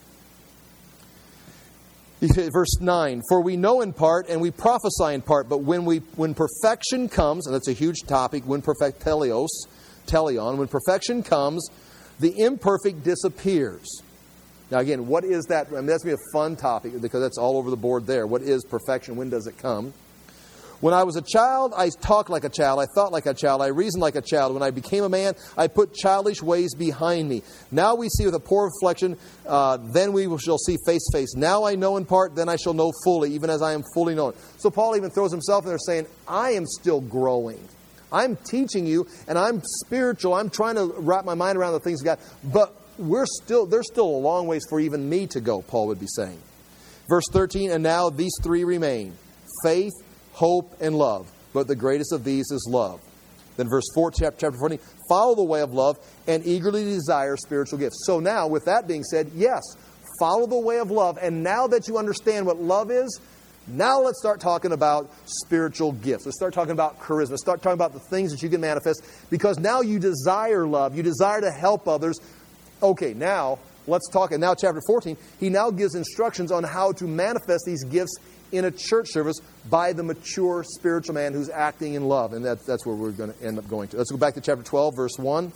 Verse nine, for we know in part and we prophesy in part, but when we when perfection comes, and that's a huge topic, when perfect teleos, teleon, when perfection comes, the imperfect disappears. Now again, what is that? I mean, that's going to be a fun topic because that's all over the board there. What is perfection? When does it come? When I was a child, I talked like a child. I thought like a child. I reasoned like a child. When I became a man, I put childish ways behind me. Now we see with a poor reflection, uh, then we shall see face to face. Now I know in part, then I shall know fully, even as I am fully known. So Paul even throws himself in there saying, I am still growing. I'm teaching you, and I'm spiritual. I'm trying to wrap my mind around the things of God. But we're still there's still a long ways for even me to go, Paul would be saying. Verse thirteen, and now these three remain, faith, hope, and love. But the greatest of these is love. Then verse four, chapter fourteen, follow the way of love and eagerly desire spiritual gifts. So now, with that being said, yes, follow the way of love. And now that you understand what love is, now let's start talking about spiritual gifts. Let's start talking about charisma. Let's start talking about the things that you can manifest. Because now you desire love. You desire to help others. Okay, now let's talk. And now chapter fourteen, he now gives instructions on how to manifest these gifts in a church service by the mature spiritual man who's acting in love. And that's, that's where we're going to end up going to. Let's go back to chapter twelve, verse one.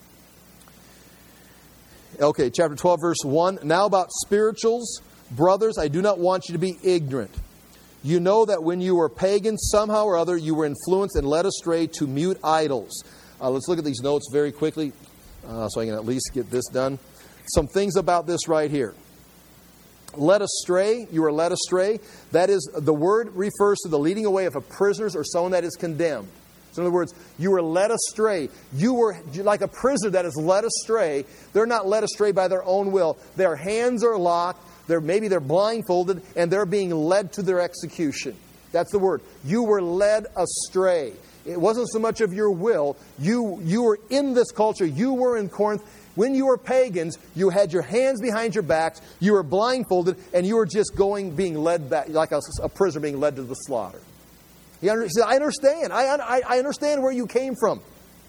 Okay, chapter twelve, verse one. Now about spirituals, brothers, I do not want you to be ignorant. You know that when you were pagans, somehow or other, you were influenced and led astray to mute idols. Uh, let's look at these notes very quickly uh, so I can at least get this done. Some things about this right here. Led astray, you were led astray. That is, the word refers to the leading away of a prisoner or someone that is condemned. So in other words, you were led astray. You were like a prisoner that is led astray. They're not led astray by their own will. Their hands are locked. They're, maybe they're blindfolded, and they're being led to their execution. That's the word. You were led astray. It wasn't so much of your will. You, you were in this culture. You were in Corinth. When you were pagans, you had your hands behind your backs, you were blindfolded, and you were just going, being led back, like a, a prisoner being led to the slaughter. He said, I understand. I, I, I understand where you came from.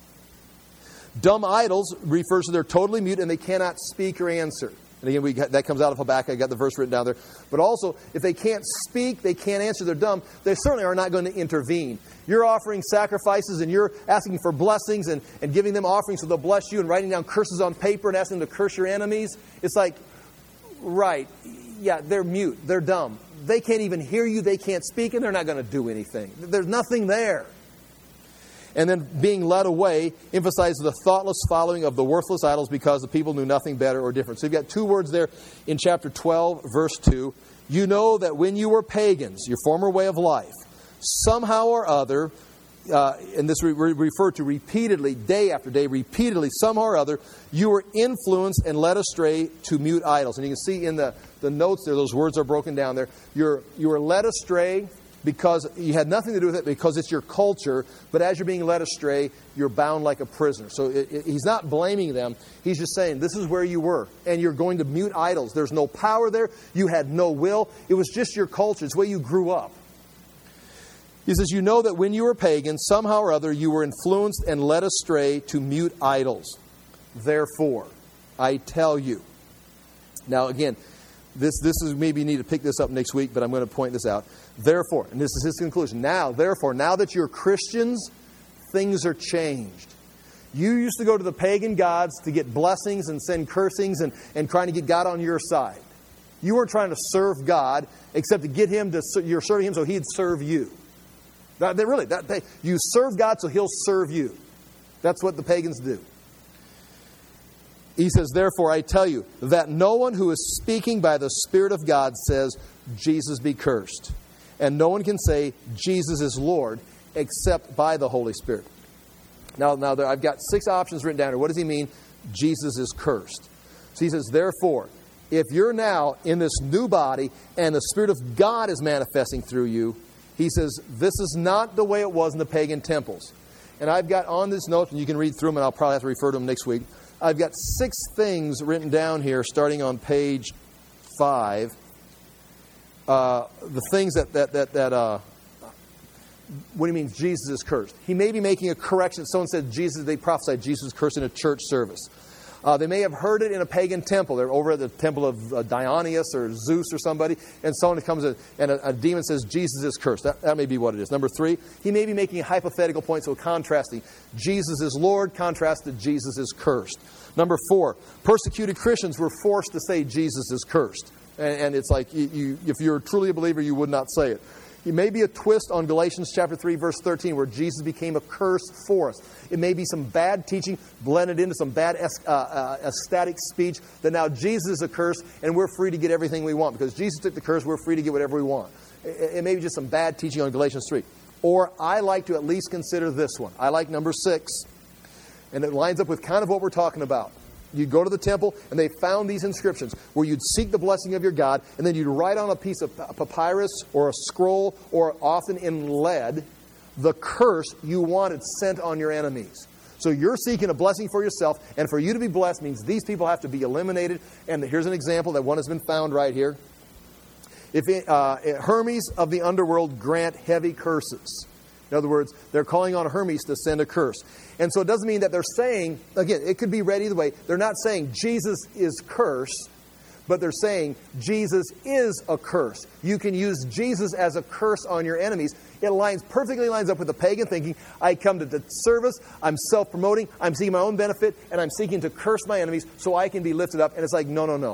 Dumb idols refers to they're totally mute and they cannot speak or answer. And again, we got, that comes out of Habakkuk. I got the verse written down there. But also, if they can't speak, they can't answer, they're dumb, they certainly are not going to intervene. You're offering sacrifices and you're asking for blessings and, and giving them offerings so they'll bless you and writing down curses on paper and asking them to curse your enemies. It's like, right, yeah, they're mute, they're dumb. They can't even hear you, they can't speak, and they're not going to do anything. There's nothing there. And then being led away emphasizes the thoughtless following of the worthless idols because the people knew nothing better or different. So you've got two words there in chapter twelve, verse two. You know that when you were pagans, your former way of life, somehow or other, uh, and this we re- refer to repeatedly, day after day, repeatedly, somehow or other, you were influenced and led astray to mute idols. And you can see in the, the notes there, those words are broken down there. You're, you were led astray because you had nothing to do with it because it's your culture, but as you're being led astray, you're bound like a prisoner. So it, it, he's not blaming them. He's just saying, this is where you were, and you're going to mute idols. There's no power there. You had no will. It was just your culture. It's the way you grew up. He says, you know that when you were pagan, somehow or other, you were influenced and led astray to mute idols. Therefore, I tell you. Now, again, This this is maybe you need to pick this up next week, but I'm going to point this out. Therefore, and this is his conclusion. Now, therefore, now that you're Christians, things are changed. You used to go to the pagan gods to get blessings and send cursings and, and trying to get God on your side. You weren't trying to serve God, except to get Him to you're serving Him so He'd serve you. That, they really, that, they, you serve God so He'll serve you. That's what the pagans do. He says, therefore, I tell you that no one who is speaking by the Spirit of God says, Jesus be cursed. And no one can say, Jesus is Lord, except by the Holy Spirit. Now, now there, I've got six options written down here. What does he mean? Jesus is cursed. So he says, therefore, if you're now in this new body and the Spirit of God is manifesting through you, he says, this is not the way it was in the pagan temples. And I've got on this note, and you can read through them, and I'll probably have to refer to them next week. I've got six things written down here, starting on page five. Uh, the things that, that, that, that uh, what do you mean Jesus is cursed? He may be making a correction. Someone said Jesus, they prophesied Jesus is cursed in a church service. Uh, they may have heard it in a pagan temple. They're over at the temple of uh, Dionysus or Zeus or somebody, and someone comes in, and a, a demon says Jesus is cursed. That, that may be what it is. Number three, he may be making a hypothetical point, so contrasting. Jesus is Lord, contrasted Jesus is cursed. Number four, persecuted Christians were forced to say Jesus is cursed. And, and it's like, you, you, if you're truly a believer, you would not say it. It may be a twist on Galatians chapter three, verse thirteen, where Jesus became a curse for us. It may be some bad teaching blended into some bad es- uh, uh, ecstatic speech that now Jesus is a curse and we're free to get everything we want. Because Jesus took the curse, we're free to get whatever we want. It, it may be just some bad teaching on Galatians three. Or I like to at least consider this one. I like number six. And it lines up with kind of what we're talking about. You'd go to the temple, and they found these inscriptions where you'd seek the blessing of your God, and then you'd write on a piece of papyrus or a scroll, or often in lead, the curse you wanted sent on your enemies. So you're seeking a blessing for yourself, and for you to be blessed means these people have to be eliminated. And here's an example that one has been found right here. If it, uh, Hermes of the underworld grant heavy curses. In other words, they're calling on Hermes to send a curse. And so it doesn't mean that they're saying, again, it could be read either way. They're not saying Jesus is cursed, but they're saying Jesus is a curse. You can use Jesus as a curse on your enemies. It lines perfectly lines up with the pagan thinking. I come to the service, I'm self-promoting, I'm seeking my own benefit, and I'm seeking to curse my enemies so I can be lifted up. And it's like, no, no, no.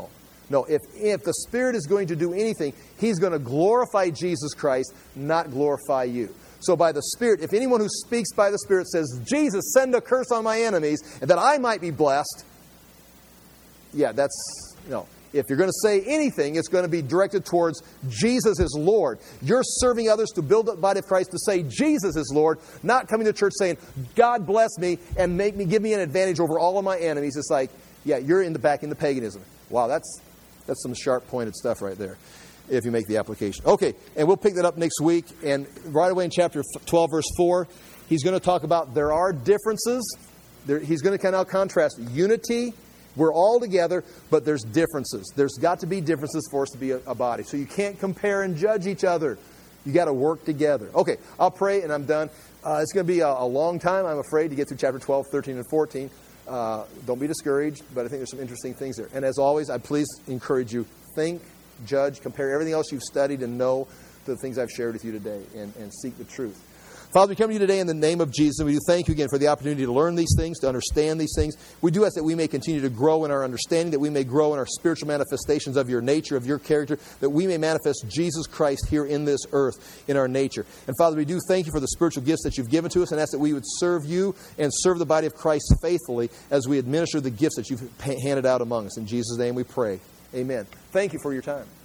No, if, if the Spirit is going to do anything, He's going to glorify Jesus Christ, not glorify you. So by the Spirit, if anyone who speaks by the Spirit says, Jesus, send a curse on my enemies, and that I might be blessed, yeah, that's, no. If you're going to say anything, it's going to be directed towards Jesus is Lord. You're serving others to build up the body of Christ to say Jesus is Lord, not coming to church saying, God bless me and make me, give me an advantage over all of my enemies. It's like, yeah, you're in the back into paganism. Wow, that's that's some sharp pointed stuff right there, if you make the application. Okay, and we'll pick that up next week. And right away in chapter twelve, verse four, he's going to talk about there are differences. There, he's going to kind of contrast unity. We're all together, but there's differences. There's got to be differences for us to be a, a body. So you can't compare and judge each other. You got to work together. Okay, I'll pray and I'm done. Uh, it's going to be a, a long time, I'm afraid, to get through chapter twelve, thirteen, and fourteen. Uh, don't be discouraged, but I think there's some interesting things there. And as always, I please encourage you, think, judge, compare everything else you've studied and know to the things I've shared with you today, and, and seek the truth. Father, we come to you today in the name of Jesus, and we do thank you again for the opportunity to learn these things, to understand these things. We do ask that we may continue to grow in our understanding, that we may grow in our spiritual manifestations of your nature, of your character, that we may manifest Jesus Christ here in this earth, in our nature. And Father, we do thank you for the spiritual gifts that you've given to us, and ask that we would serve you and serve the body of Christ faithfully as we administer the gifts that you've handed out among us. In Jesus' name we pray. Amen. Thank you for your time.